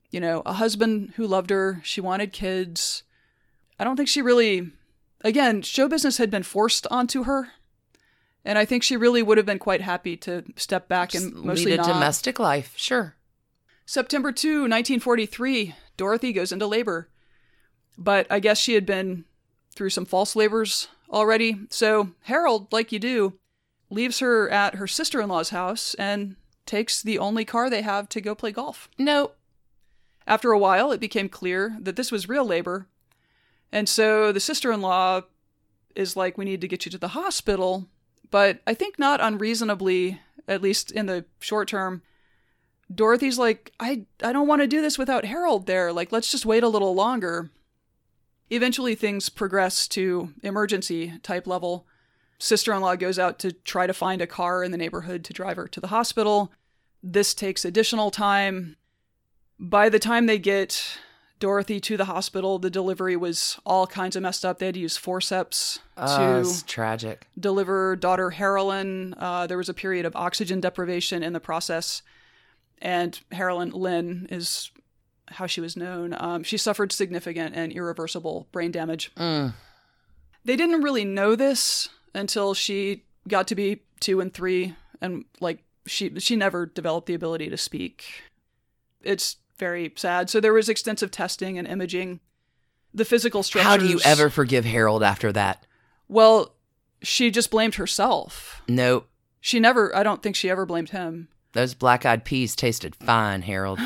you know, a husband who loved her. She wanted kids. I don't think she really, again, show business had been forced onto her. And I think she really would have been quite happy to step back and Just mostly lead a not. domestic life. Sure. September second, nineteen forty-three, Dorothy goes into labor. But I guess she had been through some false labors already. So Harold, like you do, leaves her at her sister-in-law's house and takes the only car they have to go play golf. No. After a while, it became clear that this was real labor. And so the sister-in-law is like, we need to get you to the hospital. But I think not unreasonably, at least in the short term, Dorothy's like, I, I don't want to do this without Harold there. Like, let's just wait a little longer. Eventually, things progress to emergency type level. Sister-in-law goes out to try to find a car in the neighborhood to drive her to the hospital. This takes additional time. By the time they get Dorothy to the hospital, the delivery was all kinds of messed up. They had to use forceps Oh, to it's tragic. deliver daughter Harolyn. Uh, there was a period of oxygen deprivation in the process. And Harolyn Lynn is how she was known. Um, she suffered significant and irreversible brain damage. Mm. They didn't really know this until she got to be two and three. And like she, she never developed the ability to speak. It's very sad. So there was extensive testing and imaging. The physical structures. How do you ever forgive Harold after that? Well, she just blamed herself. Nope. She never, I don't think she ever blamed him. Those black-eyed peas tasted fine, Harold.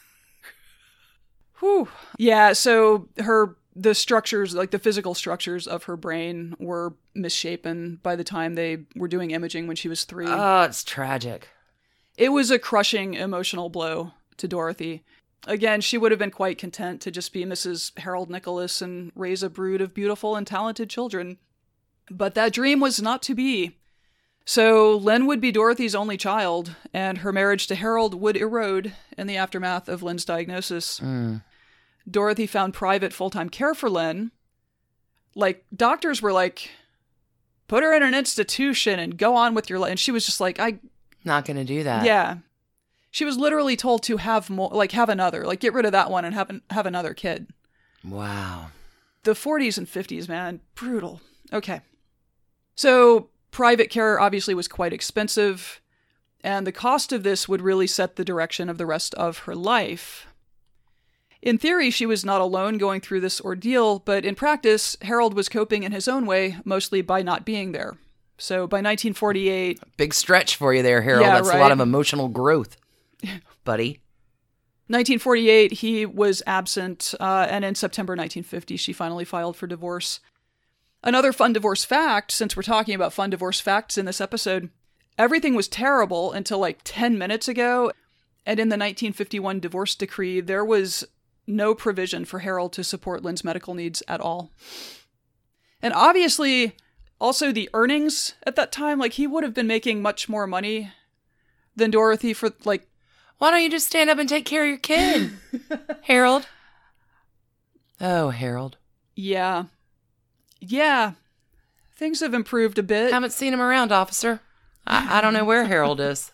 Whew. Yeah, so her, the structures, like the physical structures of her brain were misshapen by the time they were doing imaging when she was three. Oh, it's tragic. It was a crushing emotional blow to Dorothy. Again, she would have been quite content to just be Missus Harold Nicholas and raise a brood of beautiful and talented children. But that dream was not to be. So Lynn would be Dorothy's only child, and her marriage to Harold would erode in the aftermath of Lynn's diagnosis. Mm. Dorothy found private full-time care for Lynn. Like, doctors were like, put her in an institution and go on with your life. And she was just like, I... Not gonna do that. Yeah. She was literally told to have more, like have another, like get rid of that one and have, an, have another kid. Wow. The forties and fifties, man, brutal. Okay. So private care obviously was quite expensive, and the cost of this would really set the direction of the rest of her life. In theory, she was not alone going through this ordeal, but in practice, Harold was coping in his own way, mostly by not being there. So by nineteen forty-eight... Big stretch for you there, Harold. Yeah, That's right. a lot of emotional growth, buddy. nineteen forty-eight, he was absent, uh, and in September nineteen fifty, she finally filed for divorce. Another fun divorce fact, since we're talking about fun divorce facts in this episode, everything was terrible until like ten minutes ago, and in the nineteen fifty-one divorce decree, there was no provision for Harold to support Lynn's medical needs at all. And obviously, also the earnings at that time, like he would have been making much more money than Dorothy for like... Why don't you just stand up and take care of your kid, Harold? Oh, Harold. Yeah. Yeah. Things have improved a bit. Haven't seen him around, officer. I, I don't know where Harold is.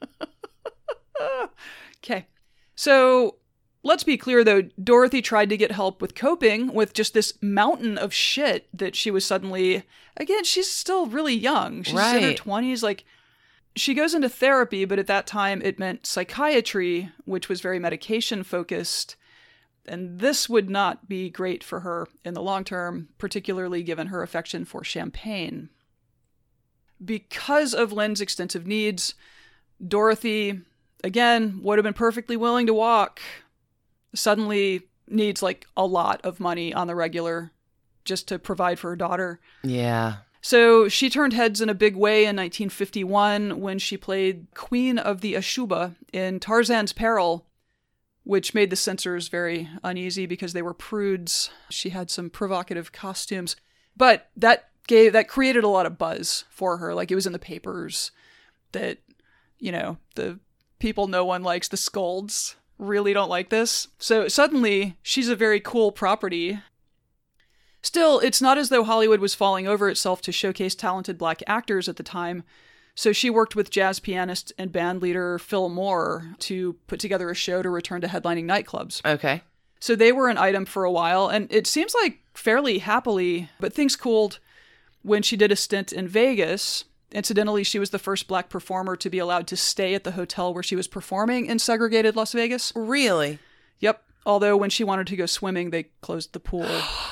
Okay. So let's be clear, though. Dorothy tried to get help with coping with just this mountain of shit that she was suddenly... Again, she's still really young. She's in her Right. twenties. Like, she goes into therapy, but at that time it meant psychiatry, which was very medication-focused. And this would not be great for her in the long term, particularly given her affection for champagne. Because of Lynn's extensive needs, Dorothy, again, would have been perfectly willing to walk. Suddenly needs like a lot of money on the regular just to provide for her daughter. Yeah. So she turned heads in a big way in nineteen fifty-one when she played Queen of the Ashuba in Tarzan's Peril, which made the censors very uneasy because they were prudes. She had some provocative costumes. But that gave that created a lot of buzz for her. Like, it was in the papers that, you know, the people no one likes, the scolds, really don't like this. So suddenly, she's a very cool property. Still, it's not as though Hollywood was falling over itself to showcase talented black actors at the time. So she worked with jazz pianist and band leader Phil Moore to put together a show to return to headlining nightclubs. Okay. So they were an item for a while, and it seems like fairly happily, but things cooled when she did a stint in Vegas. Incidentally, she was the first black performer to be allowed to stay at the hotel where she was performing in segregated Las Vegas. Really? Yep. Although when she wanted to go swimming, they closed the pool.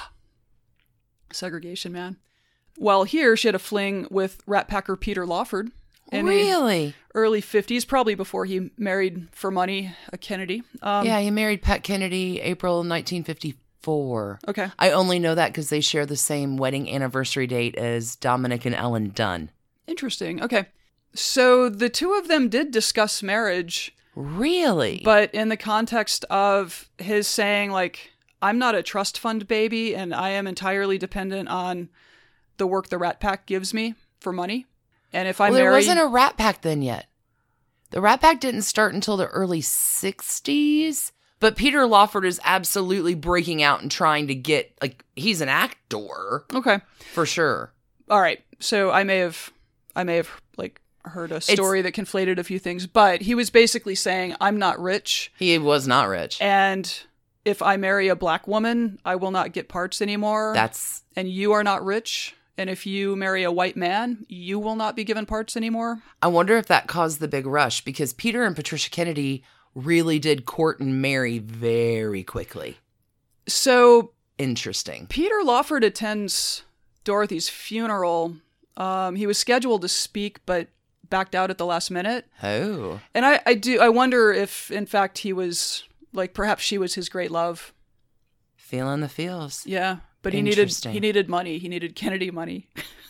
Segregation, man. While here, she had a fling with Rat Packer Peter Lawford. In Really? the early fifties, probably before he married for money a Kennedy. Um, Yeah, he married Pat Kennedy April nineteen fifty-four. Okay. I only know that because they share the same wedding anniversary date as Dominic and Ellen Dunn. Interesting. Okay. So the two of them did discuss marriage, Really? but in the context of his saying, like, I'm not a trust fund baby, and I am entirely dependent on the work the Rat Pack gives me for money. And if I well, there marry... wasn't a Rat Pack then yet. The Rat Pack didn't start until the early sixties. But Peter Lawford is absolutely breaking out and trying to get, like, he's an actor. Okay. For sure. All right. So I may have, I may have, like, heard a story that conflated a few things, but he was basically saying, I'm not rich. He was not rich. And if I marry a black woman, I will not get parts anymore. That's... And you are not rich. And if you marry a white man, you will not be given parts anymore. I wonder if that caused the big rush, because Peter and Patricia Kennedy really did court and marry very quickly. So... Interesting. Peter Lawford attends Dorothy's funeral. Um, he was scheduled to speak, but backed out at the last minute. Oh. And I, I do, I wonder if, in fact, he was, like, perhaps she was his great love. Feeling the feels. Yeah. But he needed Interesting. he needed money. He needed Kennedy money.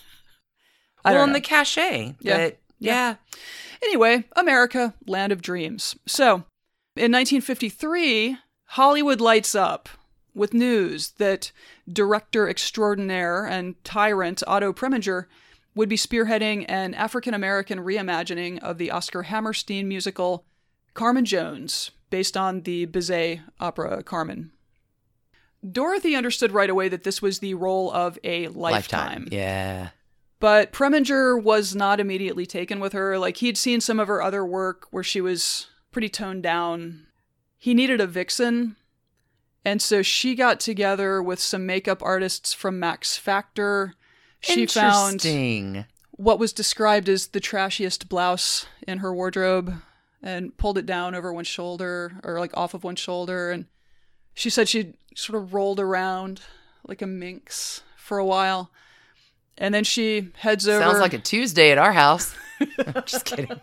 I Well, don't and know. the cachet. Yeah. But, yeah. Anyway, America, land of dreams. So, in nineteen fifty-three, Hollywood lights up with news that director extraordinaire and tyrant Otto Preminger would be spearheading an African-American reimagining of the Oscar Hammerstein musical Carmen Jones, based on the Bizet opera Carmen. Dorothy understood right away that this was the role of a lifetime. Yeah. But Preminger was not immediately taken with her. Like, he'd seen some of her other work where she was pretty toned down. He needed a vixen. And so she got together with some makeup artists from Max Factor. She found Interesting. what was described as the trashiest blouse in her wardrobe and pulled it down over one shoulder, or like off of one shoulder. And she said she sort of rolled around like a minx for a while. And then she heads over. Sounds like a Tuesday at our house. Just kidding.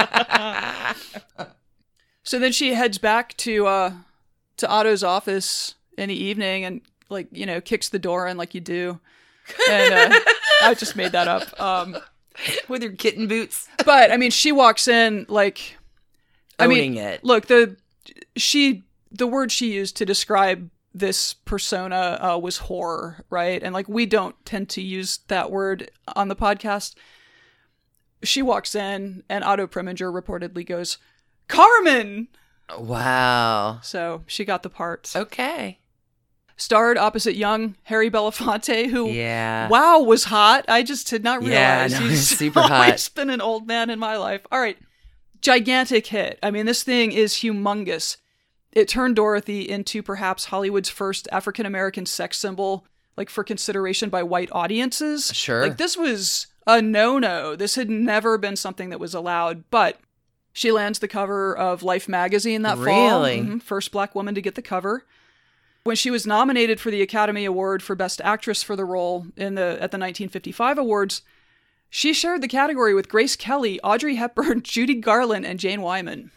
So then she heads back to uh, to Otto's office in the evening and, like, you know, kicks the door in like you do. And uh, I just made that up. Um, With your kitten boots. but, I mean, she walks in like... I mean, Owning it. Look, the she the word she used to describe this persona uh, was horror, right? And, like, we don't tend to use that word on the podcast. She walks in, and Otto Preminger reportedly goes, Carmen! Wow. So she got the part. Okay. Starred opposite young Harry Belafonte, who, Yeah. wow, was hot. I just did not Yeah, realize no, he's he's super always hot. been an old man in my life. All right. Gigantic hit. I mean, this thing is humongous. It turned Dorothy into perhaps Hollywood's first African-American sex symbol, like, for consideration by white audiences. Sure. Like, this was a no-no. This had never been something that was allowed, but she lands the cover of Life magazine that fall. Really? Mhm. First black woman to get the cover. When she was nominated for the Academy Award for Best Actress for the role in the at the nineteen fifty-five awards, she shared the category with Grace Kelly, Audrey Hepburn, Judy Garland, and Jane Wyman.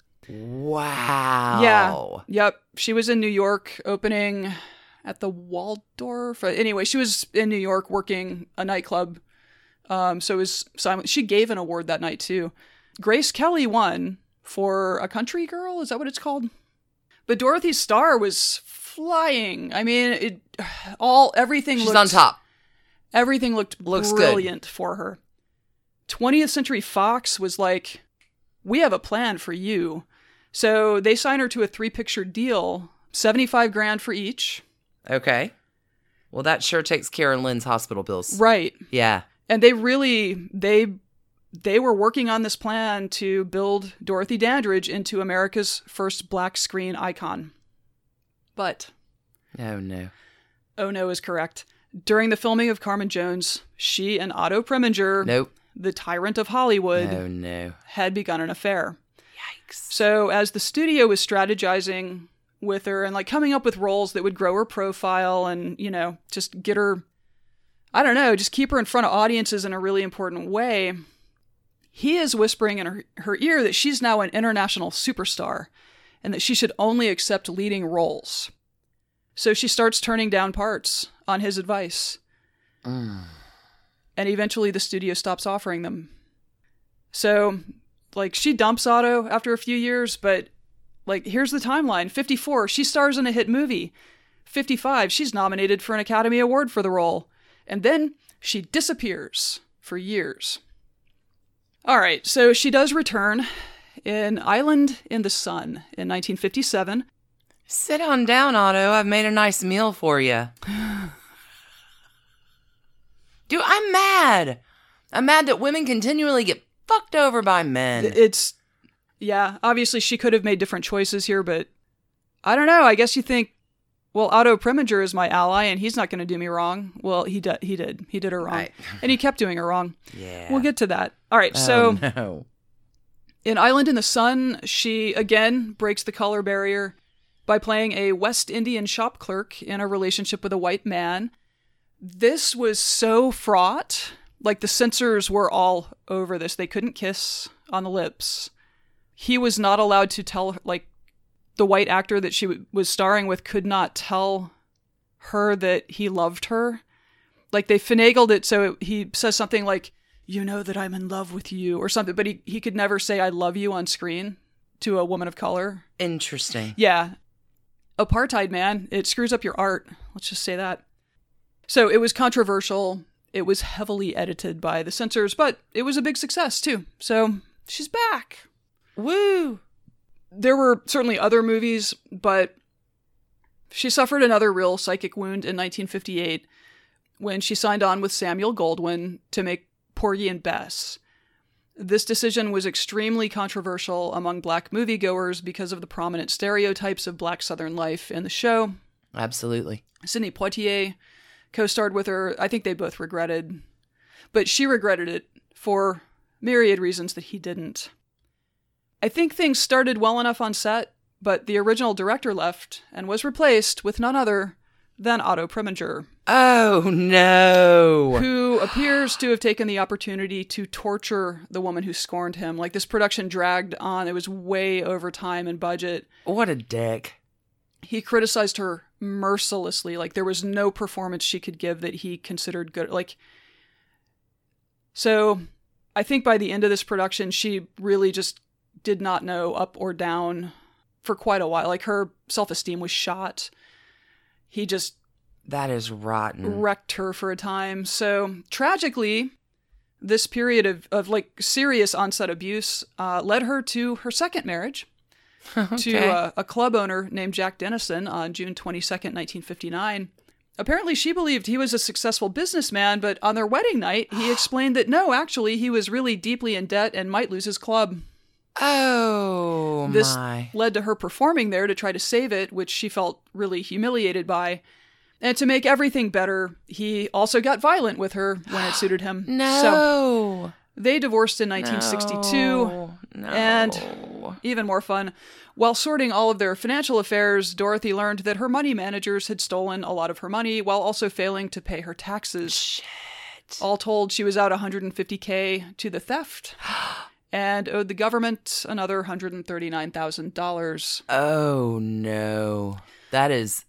Wow. Yeah. Yep. She was in New York opening at the Waldorf. Anyway, she was in New York working a nightclub. Um, so it was silent. She gave an award that night too. Grace Kelly won for A Country Girl. Is that what it's called? But Dorothy's star was flying. I mean, it all everything She's looked, on top. Everything looked Looks brilliant for her. twentieth Century Fox was like, we have a plan for you. So they signed her to a three-picture deal, seventy-five grand for each. Okay. Well, that sure takes care of Lynn's hospital bills. Right. Yeah. And they really, they they were working on this plan to build Dorothy Dandridge into America's first black screen icon. But... Oh, no. Oh, no is correct. During the filming of Carmen Jones, she and Otto Preminger, Nope. the tyrant of Hollywood, Oh, no. had begun an affair. Yikes. So as the studio was strategizing with her and like coming up with roles that would grow her profile and, you know, just get her, I don't know, just keep her in front of audiences in a really important way, he is whispering in her, her ear that she's now an international superstar and that she should only accept leading roles. So she starts turning down parts on his advice. Mm. And eventually the studio stops offering them. So, like, she dumps Otto after a few years, but, like, here's the timeline. fifty-four, she stars in a hit movie. fifty-five, she's nominated for an Academy Award for the role. And then she disappears for years. All right, so she does return in Island in the Sun in nineteen fifty-seven. Sit on down, Otto. I've made a nice meal for you. Dude, I'm mad. I'm mad that women continually get fucked over by men. It's, yeah, obviously she could have made different choices here, but I don't know. I guess you think, well, Otto Preminger is my ally and he's not going to do me wrong. Well, he did. He did. He did her wrong. Right. And he kept doing her wrong. Yeah. We'll get to that. All right. So Oh, no. in Island in the Sun, she again breaks the color barrier by playing a West Indian shop clerk in a relationship with a white man. This was so fraught. Like, the censors were all over this. They couldn't kiss on the lips. He was not allowed to tell her, like, the white actor that she w- was starring with could not tell her that he loved her. Like, they finagled it so it, he says something like, you know that I'm in love with you, or something, but he, he could never say I love you on screen to a woman of color. Interesting. Yeah. Apartheid, man. It screws up your art. Let's just say that. So it was controversial. It was heavily edited by the censors, but it was a big success too. So she's back. Woo! There were certainly other movies, but she suffered another real psychic wound in nineteen fifty-eight when she signed on with Samuel Goldwyn to make Porgy and Bess. This decision was extremely controversial among black moviegoers because of the prominent stereotypes of black Southern life in the show. Absolutely. Sidney Poitier co-starred with her. I think they both regretted, but she regretted it for myriad reasons that he didn't. I think things started well enough on set, but the original director left and was replaced with none other than Otto Preminger. Oh, no. Who appears to have taken the opportunity to torture the woman who scorned him. Like, this production dragged on. It was way over time and budget. What a dick. He criticized her mercilessly. Like, there was no performance she could give that he considered good. Like, so I think by the end of this production, she really just did not know up or down for quite a while. Like, her self-esteem was shot. He just That is rotten. wrecked her for a time. So tragically, this period of, of like serious on-set abuse uh, led her to her second marriage Okay. to uh, a club owner named Jack Dennison on June twenty-second, nineteen fifty-nine. Apparently she believed he was a successful businessman, but on their wedding night, he explained that no, actually, he was really deeply in debt and might lose his club. Oh, This my. led to her performing there to try to save it, which she felt really humiliated by. And to make everything better, he also got violent with her when it suited him. No. So they divorced in nineteen sixty-two. No. No. And even more fun, while sorting all of their financial affairs, Dorothy learned that her money managers had stolen a lot of her money while also failing to pay her taxes. Shit. All told, she was out one hundred fifty thousand dollars to the theft and owed the government another one hundred thirty-nine thousand dollars. Oh, no. That is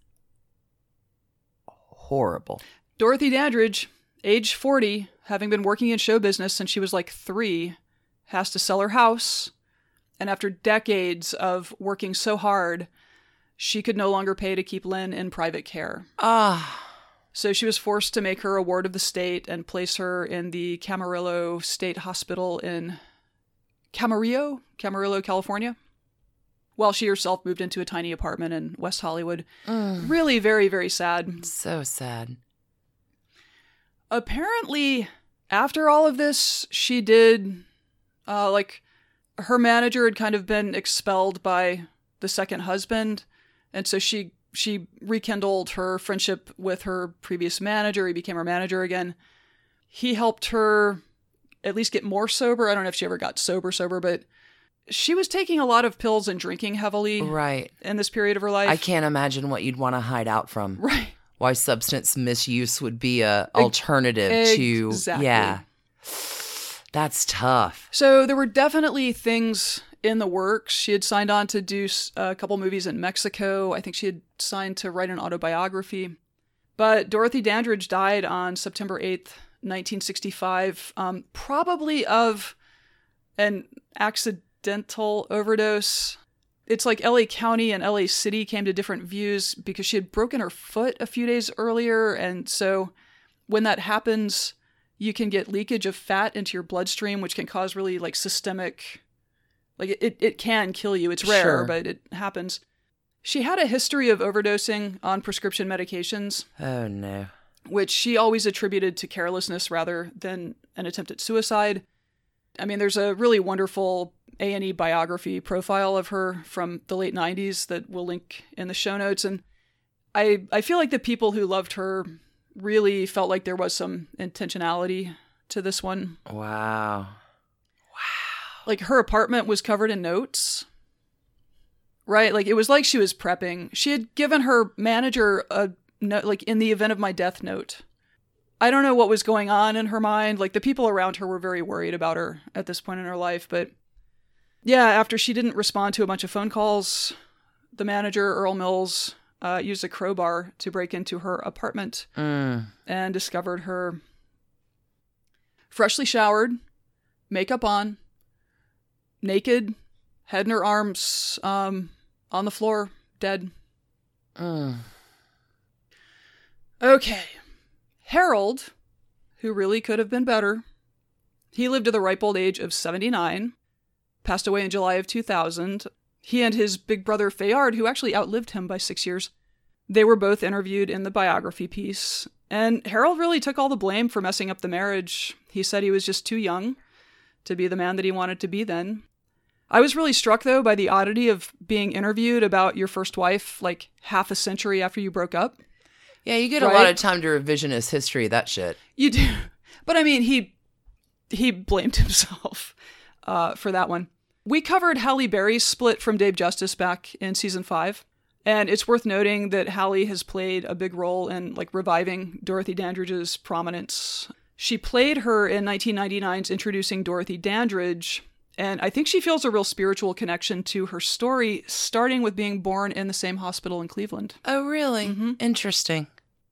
horrible. Dorothy Dandridge, age forty, having been working in show business since she was like three, has to sell her house. And after decades of working so hard, she could no longer pay to keep Lynn in private care. Ah. So she was forced to make her a ward of the state and place her in the Camarillo State Hospital in Camarillo, Camarillo, California, while she herself moved into a tiny apartment in West Hollywood. Mm. Really very, very sad. So sad. Apparently, after all of this, she did Uh, like, her manager had kind of been expelled by the second husband, and so she she rekindled her friendship with her previous manager. He became her manager again. He helped her at least get more sober. I don't know if she ever got sober sober, but she was taking a lot of pills and drinking heavily Right. in this period of her life. I can't imagine what you'd want to hide out from. Right. Why substance misuse would be a alternative to Exactly. yeah. That's tough. So there were definitely things in the works. She had signed on to do a couple movies in Mexico. I think she had signed to write an autobiography. But Dorothy Dandridge died on September eighth, nineteen sixty-five, um, probably of an accidental overdose. It's like L A County and L A City came to different views because she had broken her foot a few days earlier. And so when that happens, you can get leakage of fat into your bloodstream, which can cause really like systemic, like it, it can kill you. It's rare, Sure. but it happens. She had a history of overdosing on prescription medications, Oh no. which she always attributed to carelessness rather than an attempt at suicide. I mean, there's a really wonderful A and E biography profile of her from the late nineties that we'll link in the show notes. And I, I feel like the people who loved her really felt like there was some intentionality to this one. Wow. Like, her apartment was covered in notes, right? Like, it was like she was prepping. She had given her manager a note, like, in the event of my death note. I don't know what was going on in her mind. Like, the people around her were very worried about her at this point in her life. But yeah, after she didn't respond to a bunch of phone calls, the manager, Earl Mills, uh, used a crowbar to break into her apartment Mm. and discovered her freshly showered, makeup on, naked, head in her arms, um, on the floor, dead. Mm. Okay. Harold, who really could have been better, he lived to the ripe old age of seventy-nine, passed away in July of two thousand. He and his big brother Fayard, who actually outlived him by six years, they were both interviewed in the biography piece. And Harold really took all the blame for messing up the marriage. He said he was just too young to be the man that he wanted to be then. I was really struck, though, by the oddity of being interviewed about your first wife like half a century after you broke up. Yeah, you get Right? a lot of time to revisionist history of that shit. You do. But I mean, he he blamed himself uh, for that one. We covered Halle Berry's split from Dave Justice back in season five. And it's worth noting that Halle has played a big role in like reviving Dorothy Dandridge's prominence. She played her in nineteen ninety-nine's Introducing Dorothy Dandridge, and I think she feels a real spiritual connection to her story, starting with being born in the same hospital in Cleveland. Oh, really? Mm-hmm. Interesting.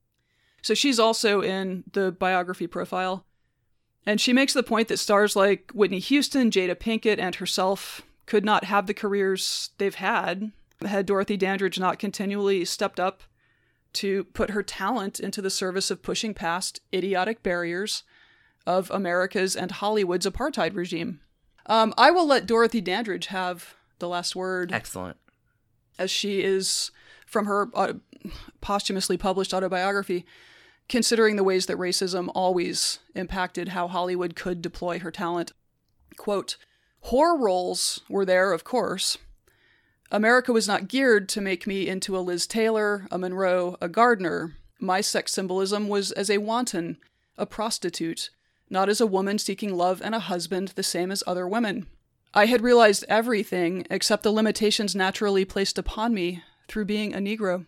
So she's also in the biography profile. And she makes the point that stars like Whitney Houston, Jada Pinkett, and herself could not have the careers they've had had Dorothy Dandridge not continually stepped up to put her talent into the service of pushing past idiotic barriers of America's and Hollywood's apartheid regime. Um, I will let Dorothy Dandridge have the last word, Excellent. as she is, from her uh, posthumously published autobiography, considering the ways that racism always impacted how Hollywood could deploy her talent. Quote, "Horror roles were there, of course. America was not geared to make me into a Liz Taylor, a Monroe, a Gardner. My sex symbolism was as a wanton, a prostitute, not as a woman seeking love and a husband the same as other women. I had realized everything except the limitations naturally placed upon me through being a Negro.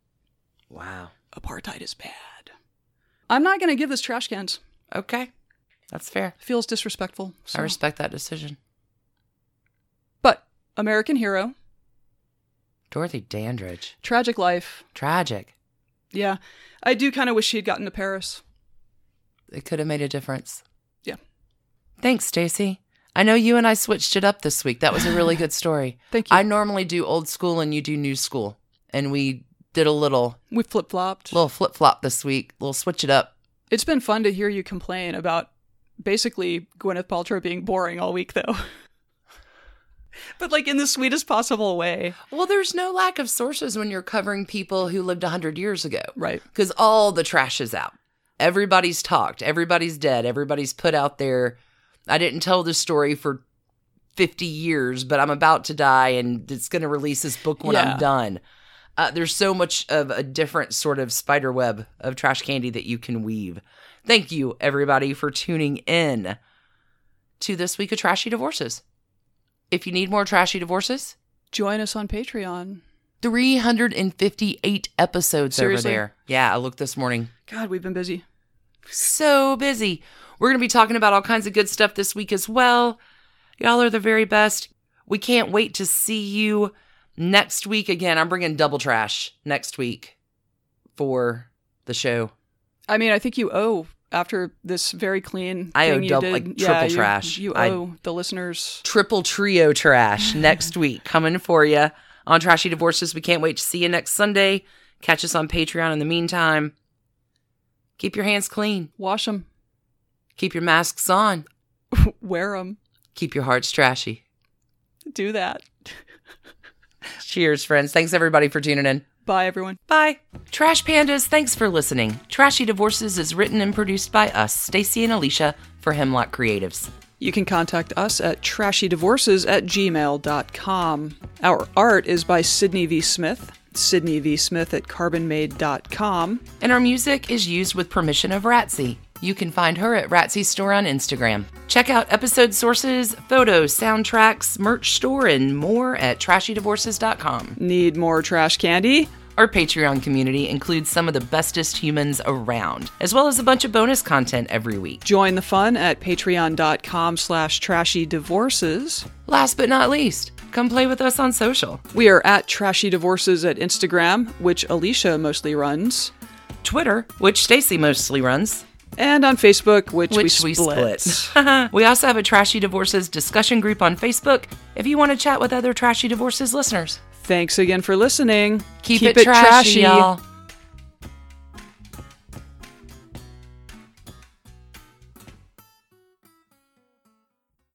Wow. Apartheid is bad." I'm not going to give this trash cans. Okay. That's fair. Feels disrespectful. So. I respect that decision. But American hero, Dorothy Dandridge. tragic life. Tragic. Yeah, I do kind of wish she had gotten to Paris. It could have made a difference. Yeah. Thanks, Stacey. I know you and I switched it up this week. That was a really good story. Thank you. I normally do old school and you do new school. And we did a little We flip-flopped. little flip-flop this week. Little switch it up. It's been fun to hear you complain about basically Gwyneth Paltrow being boring all week, though. But like in the sweetest possible way. Well, there's no lack of sources when you're covering people who lived one hundred years ago. Right. Because all the trash is out. Everybody's talked. Everybody's dead. Everybody's put out there. I didn't tell this story for fifty years, but I'm about to die and it's going to release this book when Yeah. I'm done. Uh, there's so much of a different sort of spider web of trash candy that you can weave. Thank you, everybody, for tuning in to this week of Trashy Divorces. If you need more Trashy Divorces, Join us on Patreon. three hundred fifty-eight episodes Seriously? over there. Yeah, I looked this morning. God, we've been busy. So busy. We're going to be talking about all kinds of good stuff this week as well. Y'all are the very best. We can't wait to see you next week. Again, I'm bringing double trash next week for the show. I mean, I think you owe, after this very clean I owe thing you double- did, like, yeah, triple you- trash. You I- owe the listeners. Triple trio trash next week coming for you on Trashy Divorces. We can't wait to see you next Sunday. Catch us on Patreon in the meantime. Keep your hands clean. Wash them. Keep your masks on. Wear them. Keep your hearts trashy. Do that. Cheers, friends. Thanks, everybody, for tuning in. Bye, everyone. Bye. Trash Pandas, thanks for listening. Trashy Divorces is written and produced by us, Stacy and Alicia, for Hemlock Creatives. You can contact us at trashydivorces at gmail dot com. Our art is by Sydney V. Smith. Sydney V. Smith at carbonmade dot com. And our music is used with permission of Ratsy. You can find her at Ratsy's store on Instagram. Check out episode sources, photos, soundtracks, merch store, and more at trashy divorces dot com. Need more trash candy? Our Patreon community includes some of the bestest humans around, as well as a bunch of bonus content every week. Join the fun at patreon dot com slash trashydivorces. Last but not least, come play with us on social. We are at Trashy Divorces at Instagram, which Alicia mostly runs, Twitter, which Stacy mostly runs, and on Facebook, which, which we we split. split. We also have a Trashy Divorces discussion group on Facebook if you want to chat with other Trashy Divorces listeners. Thanks again for listening. Keep, it, trashy, y'all.